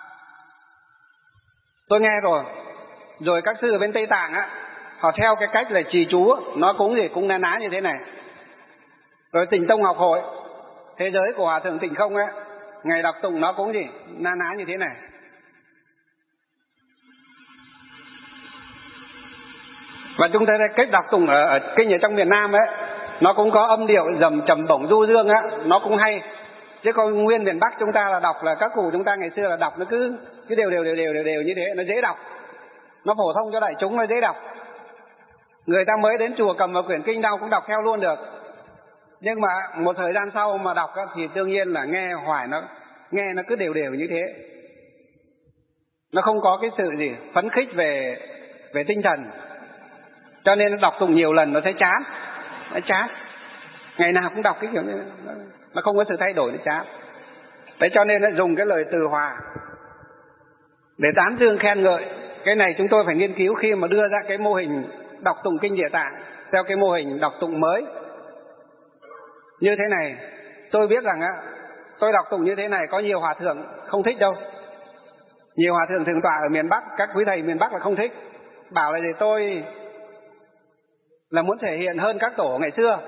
tôi nghe rồi. Rồi các sư ở bên Tây Tạng á, họ theo cái cách là trì chú á, nó cũng gì cũng ná ná như thế này. Rồi Tịnh Tông học hội, thế giới của Hòa Thượng Tịnh Không á, ngày đọc tụng nó cũng gì ná ná như thế này. Và chúng ta thấy cách đọc tụng ở, ở kinh ở trong miền Nam ấy, nó cũng có âm điệu dầm trầm bổng du dương á, nó cũng hay. Chứ còn nguyên miền Bắc chúng ta là đọc là các cụ chúng ta ngày xưa là đọc nó cứ cứ đều đều đều đều đều, đều như thế, nó dễ đọc, nó phổ thông cho đại chúng, nó dễ đọc. Người ta mới đến chùa cầm vào quyển kinh đâu cũng đọc theo luôn được. Nhưng mà một thời gian sau mà đọc á, thì đương nhiên là nghe hoài nó nghe nó cứ đều đều như thế, nó không có cái sự gì phấn khích về về tinh thần. Cho nên đọc tụng nhiều lần nó thấy chán, nó chán. Ngày nào cũng đọc cái kiểu này, nó không có sự thay đổi, nó chán. Đấy, cho nên nó dùng cái lời từ hòa để tán dương khen ngợi. Cái này chúng tôi phải nghiên cứu khi mà đưa ra cái mô hình đọc tụng kinh Địa Tạng theo cái mô hình đọc tụng mới như thế này. Tôi biết rằng á, tôi đọc tụng như thế này có nhiều hòa thượng không thích đâu. Nhiều hòa thượng thượng tọa ở miền Bắc, các quý thầy miền Bắc là không thích, bảo là gì tôi là muốn thể hiện hơn các tổ ngày xưa.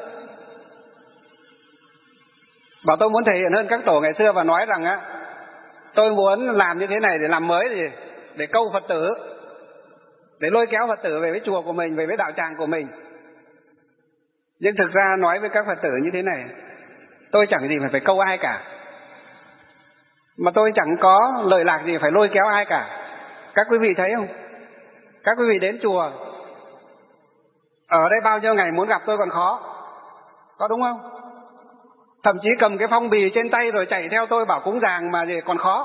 Bảo tôi muốn thể hiện hơn các tổ ngày xưa và nói rằng á, tôi muốn làm như thế này để làm mới, để, để câu Phật tử, để lôi kéo Phật tử về với chùa của mình, về với đạo tràng của mình. Nhưng thực ra nói với các Phật tử như thế này, tôi chẳng gì phải, phải câu ai cả, mà tôi chẳng có lợi lạc gì phải lôi kéo ai cả. Các quý vị thấy không? Các quý vị đến chùa, ở đây bao nhiêu ngày muốn gặp tôi còn khó, có đúng không? Thậm chí cầm cái phong bì trên tay rồi chạy theo tôi bảo cúng dường mà gì còn khó.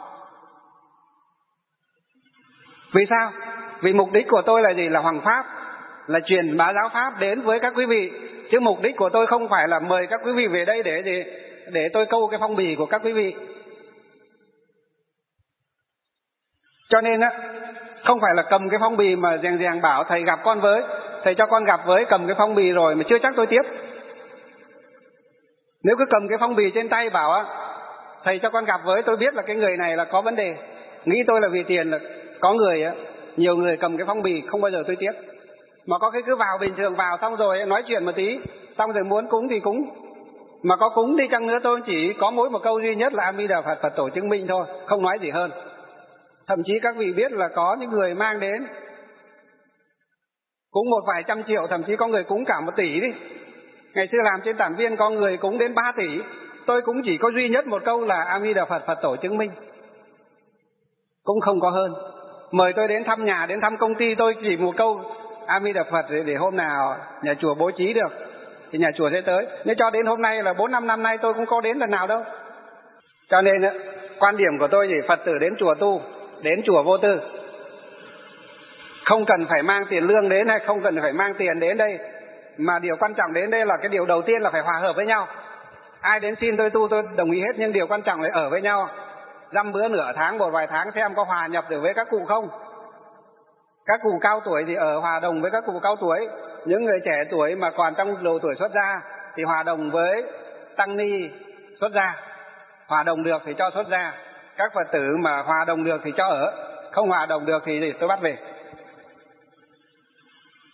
Vì sao? Vì mục đích của tôi là gì? Là hoằng pháp, là truyền bá giáo pháp đến với các quý vị. Chứ mục đích của tôi không phải là mời các quý vị về đây để gì, để tôi câu cái phong bì của các quý vị. Cho nên á, không phải là cầm cái phong bì mà rèn rèn bảo thầy gặp con với, thầy cho con gặp với, cầm cái phong bì rồi mà chưa chắc tôi tiếp. Nếu cứ cầm cái phong bì trên tay bảo á, thầy cho con gặp với, tôi biết là cái người này là có vấn đề, nghĩ tôi là vì tiền, là có người á, nhiều người cầm cái phong bì không bao giờ tôi tiếp. Mà có cái cứ vào bình thường vào xong rồi nói chuyện một tí, xong rồi muốn cúng thì cúng. Mà có cúng đi chăng nữa tôi chỉ có mỗi một câu duy nhất là A Di Đà Phật, Phật tổ chứng minh thôi, không nói gì hơn. Thậm chí các vị biết là có những người mang đến cúng một vài trăm triệu, thậm chí có người cúng cả một tỷ đi. Ngày xưa làm trên Tản Viên có người cúng đến ba tỷ, tôi cũng chỉ có duy nhất một câu là A Di Đà Phật, Phật tổ chứng minh, cũng không có hơn. Mời tôi đến thăm nhà, đến thăm công ty, tôi chỉ một câu A Di Đà Phật để, để hôm nào nhà chùa bố trí được thì nhà chùa sẽ tới. Nhưng cho đến hôm nay là bốn năm năm nay tôi cũng có đến lần nào đâu. Cho nên quan điểm của tôi thì Phật tử đến chùa tu, đến chùa vô tư, không cần phải mang tiền lương đến hay không cần phải mang tiền đến đây, mà điều quan trọng đến đây là cái điều đầu tiên là phải hòa hợp với nhau. Ai đến xin tôi tu tôi đồng ý hết, nhưng điều quan trọng là ở với nhau dăm bữa nửa tháng, một vài tháng xem có hòa nhập được với các cụ không. Các cụ cao tuổi thì ở hòa đồng với các cụ cao tuổi, những người trẻ tuổi mà còn trong độ tuổi xuất gia thì hòa đồng với tăng ni xuất gia, hòa đồng được thì cho xuất gia. Các Phật tử mà hòa đồng được thì cho ở, không hòa đồng được thì gì tôi bắt về.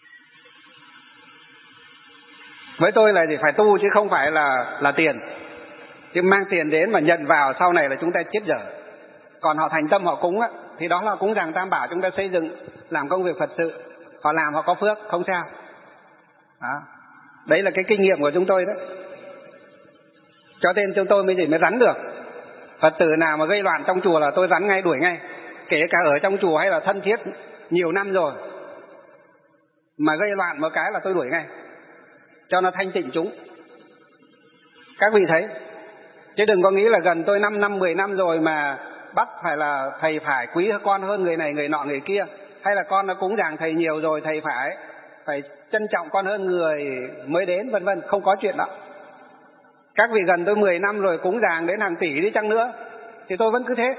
Với tôi là gì phải tu chứ không phải là là tiền. chứ mang tiền đến mà nhận vào sau này là chúng ta chết dở. Còn họ thành tâm họ cúng á, thì đó là cúng dường Tam Bảo, chúng ta xây dựng làm công việc Phật sự, họ làm họ có phước không sao. Đó. Đấy là cái kinh nghiệm của chúng tôi đó. Cho nên chúng tôi mới gì mới rắn được. Phật tử nào mà gây loạn trong chùa là tôi rắn ngay, đuổi ngay. Kể cả ở trong chùa hay là thân thiết nhiều năm rồi, mà gây loạn một cái là tôi đuổi ngay, cho nó thanh tịnh chúng. Các vị thấy, chứ đừng có nghĩ là gần tôi năm năm, mười năm rồi mà bắt phải là thầy phải quý con hơn người này, người nọ, người kia. Hay là con nó cúng dường thầy nhiều rồi, thầy phải phải trân trọng con hơn người mới đến, vân vân. Không có chuyện đó. Các vị gần tôi mười năm rồi, cúng dường đến hàng tỷ đi chăng nữa thì tôi vẫn cứ thế.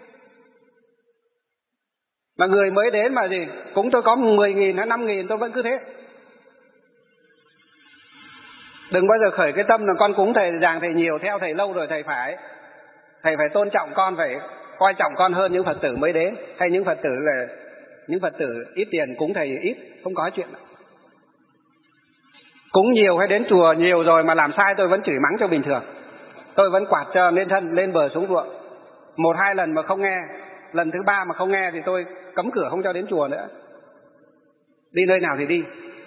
Mà người mới đến mà gì cúng tôi có mười nghìn hay năm nghìn tôi vẫn cứ thế. Đừng bao giờ khởi cái tâm là con cúng thầy dường thầy nhiều, theo thầy lâu rồi thầy phải thầy phải tôn trọng con, phải coi trọng con hơn những Phật tử mới đến, hay những Phật tử là những Phật tử ít tiền cúng thầy ít. Không có chuyện đó. Cúng nhiều hay đến chùa nhiều rồi mà làm sai tôi vẫn chửi mắng cho bình thường. Tôi vẫn quạt cho lên thân, lên bờ xuống ruộng. Một hai lần mà không nghe, lần thứ ba mà không nghe thì tôi cấm cửa không cho đến chùa nữa. Đi nơi nào thì đi.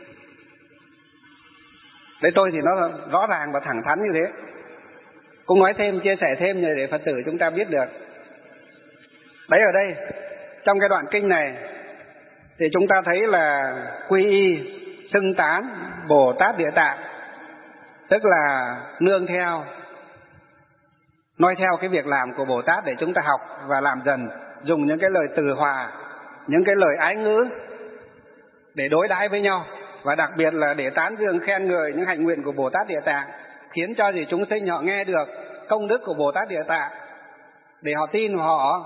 Đấy, tôi thì nó rõ ràng và thẳng thắn như thế. Cũng nói thêm, chia sẻ thêm để Phật tử chúng ta biết được. Đấy, ở đây trong cái đoạn kinh này thì chúng ta thấy là quy y xưng tán Bồ Tát Địa Tạng, tức là nương theo, noi theo cái việc làm của Bồ Tát để chúng ta học và làm dần, dùng những cái lời từ hòa, những cái lời ái ngữ để đối đãi với nhau, và đặc biệt là để tán dương khen ngợi những hạnh nguyện của Bồ Tát Địa Tạng, khiến cho gì chúng sinh họ nghe được công đức của Bồ Tát Địa Tạng để họ tin, họ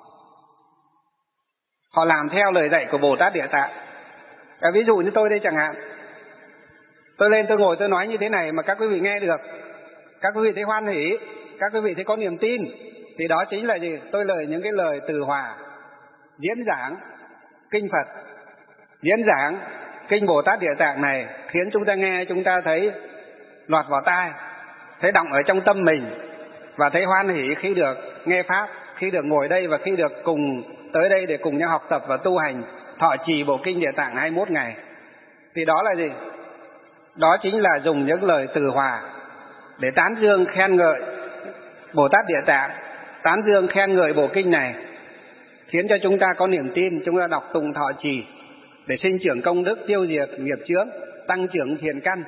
họ làm theo lời dạy của Bồ Tát Địa Tạng. À, ví dụ như tôi đây chẳng hạn, tôi lên tôi ngồi tôi nói như thế này mà các quý vị nghe được, các quý vị thấy hoan hỷ, các quý vị thấy có niềm tin, thì đó chính là gì? Tôi lời những cái lời từ hòa, diễn giảng kinh Phật, diễn giảng kinh Bồ Tát Địa Tạng này, khiến chúng ta nghe, chúng ta thấy lọt vào tai, thấy động ở trong tâm mình, và thấy hoan hỷ khi được nghe pháp, khi được ngồi đây và khi được cùng tới đây để cùng nhau học tập và tu hành thọ trì bộ kinh Địa Tạng hai mươi mốt ngày. Thì đó là gì? Đó chính là dùng những lời từ hòa để tán dương khen ngợi Bồ Tát Địa Tạng, tán dương khen ngợi bộ kinh này, khiến cho chúng ta có niềm tin, chúng ta đọc tụng thọ trì để sinh trưởng công đức, tiêu diệt nghiệp chướng, tăng trưởng thiện căn.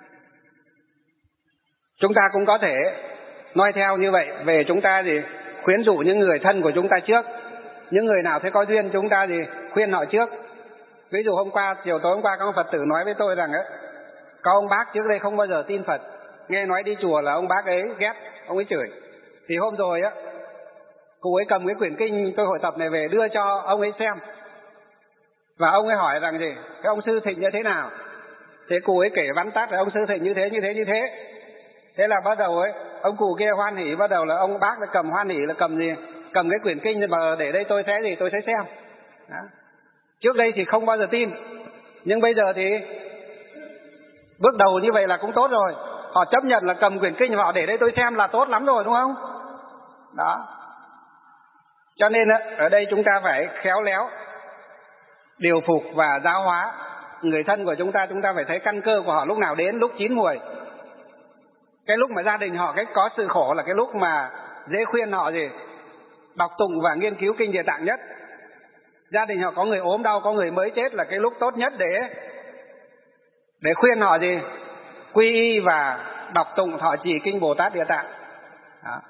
Chúng ta cũng có thể noi theo như vậy, về chúng ta gì khuyến dụ những người thân của chúng ta trước, những người nào thấy có duyên chúng ta gì khuyên họ trước. Ví dụ hôm qua, chiều tối hôm qua, có ông Phật tử nói với tôi rằng ấy, có ông bác trước đây không bao giờ tin Phật, nghe nói đi chùa là ông bác ấy ghét, ông ấy chửi. Thì hôm rồi á, cô ấy cầm cái quyển kinh tôi hội tập này về đưa cho ông ấy xem, và ông ấy hỏi rằng gì, cái ông Sư Thịnh như thế nào? Thế cô ấy kể vắn tắt là ông Sư Thịnh như thế, như thế, như thế. Thế là bắt đầu ấy, ông cụ kia hoan hỉ, bắt đầu là ông bác là cầm hoan hỉ là cầm gì? Cầm cái quyển kinh mà để đây tôi sẽ gì? Tôi sẽ xem. Đó. Trước đây thì không bao giờ tin, nhưng bây giờ thì bước đầu như vậy là cũng tốt rồi. Họ chấp nhận là cầm quyển kinh họ để đây tôi xem là tốt lắm rồi, đúng không? Đó. Cho nên ở đây chúng ta phải khéo léo điều phục và giáo hóa người thân của chúng ta. Chúng ta phải thấy căn cơ của họ lúc nào đến, lúc chín muồi. Cái lúc mà gia đình họ cái có sự khổ là cái lúc mà dễ khuyên họ gì đọc tụng và nghiên cứu kinh Địa Tạng nhất. Gia đình họ có người ốm đau, có người mới chết là cái lúc tốt nhất để để khuyên họ gì quy y và đọc tụng thọ trì kinh Bồ Tát Địa Tạng. Đó.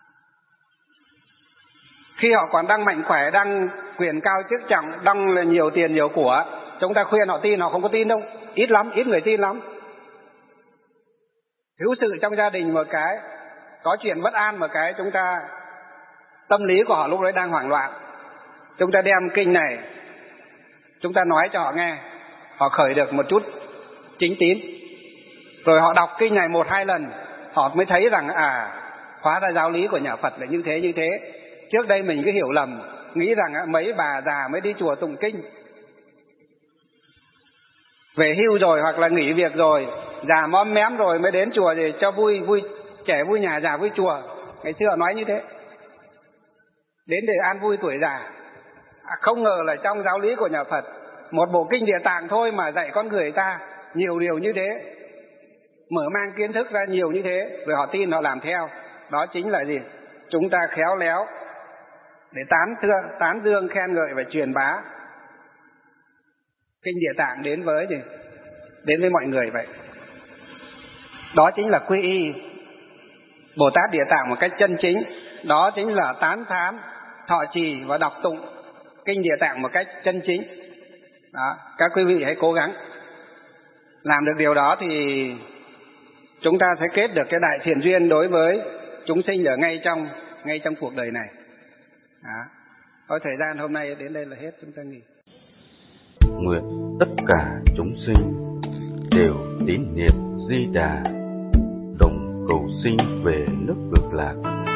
Khi họ còn đang mạnh khỏe, đang quyền cao chức trọng, đang là nhiều tiền nhiều của, chúng ta khuyên họ tin, họ không có tin đâu, ít lắm, ít người tin lắm. Hữu sự trong gia đình một cái, có chuyện bất an một cái, chúng ta tâm lý của họ lúc đấy đang hoảng loạn, chúng ta đem kinh này chúng ta nói cho họ nghe, họ khởi được một chút chính tín, rồi họ đọc kinh này một hai lần họ mới thấy rằng à, hóa ra giáo lý của nhà Phật là như thế như thế. Trước đây mình cứ hiểu lầm, nghĩ rằng mấy bà già mới đi chùa tụng kinh, về hưu rồi hoặc là nghỉ việc rồi, già móm mém rồi mới đến chùa để cho vui vui trẻ vui nhà, già vui chùa. Ngày xưa họ nói như thế. Đến để an vui tuổi già. À, không ngờ là trong giáo lý của nhà Phật, một bộ kinh Địa Tạng thôi mà dạy con người ta nhiều điều như thế, mở mang kiến thức ra nhiều như thế, rồi họ tin, họ làm theo. Đó chính là gì? Chúng ta khéo léo để tán dương, tán dương khen ngợi và truyền bá kinh Địa Tạng đến với gì? Đến với mọi người vậy. Đó chính là quy y Bồ Tát Địa Tạng một cách chân chính. Đó chính là tán thán, thọ trì và đọc tụng kinh Địa Tạng một cách chân chính. Đó, các quý vị hãy cố gắng làm được điều đó thì chúng ta sẽ kết được cái đại thiện duyên đối với chúng sinh ở ngay trong ngay trong cuộc đời này. Đó. Có thời gian hôm nay đến đây là hết, chúng ta nghỉ. Nguyện tất cả chúng sinh đều tín niệm Di Đà, đồng cầu sinh về nước Cực Lạc.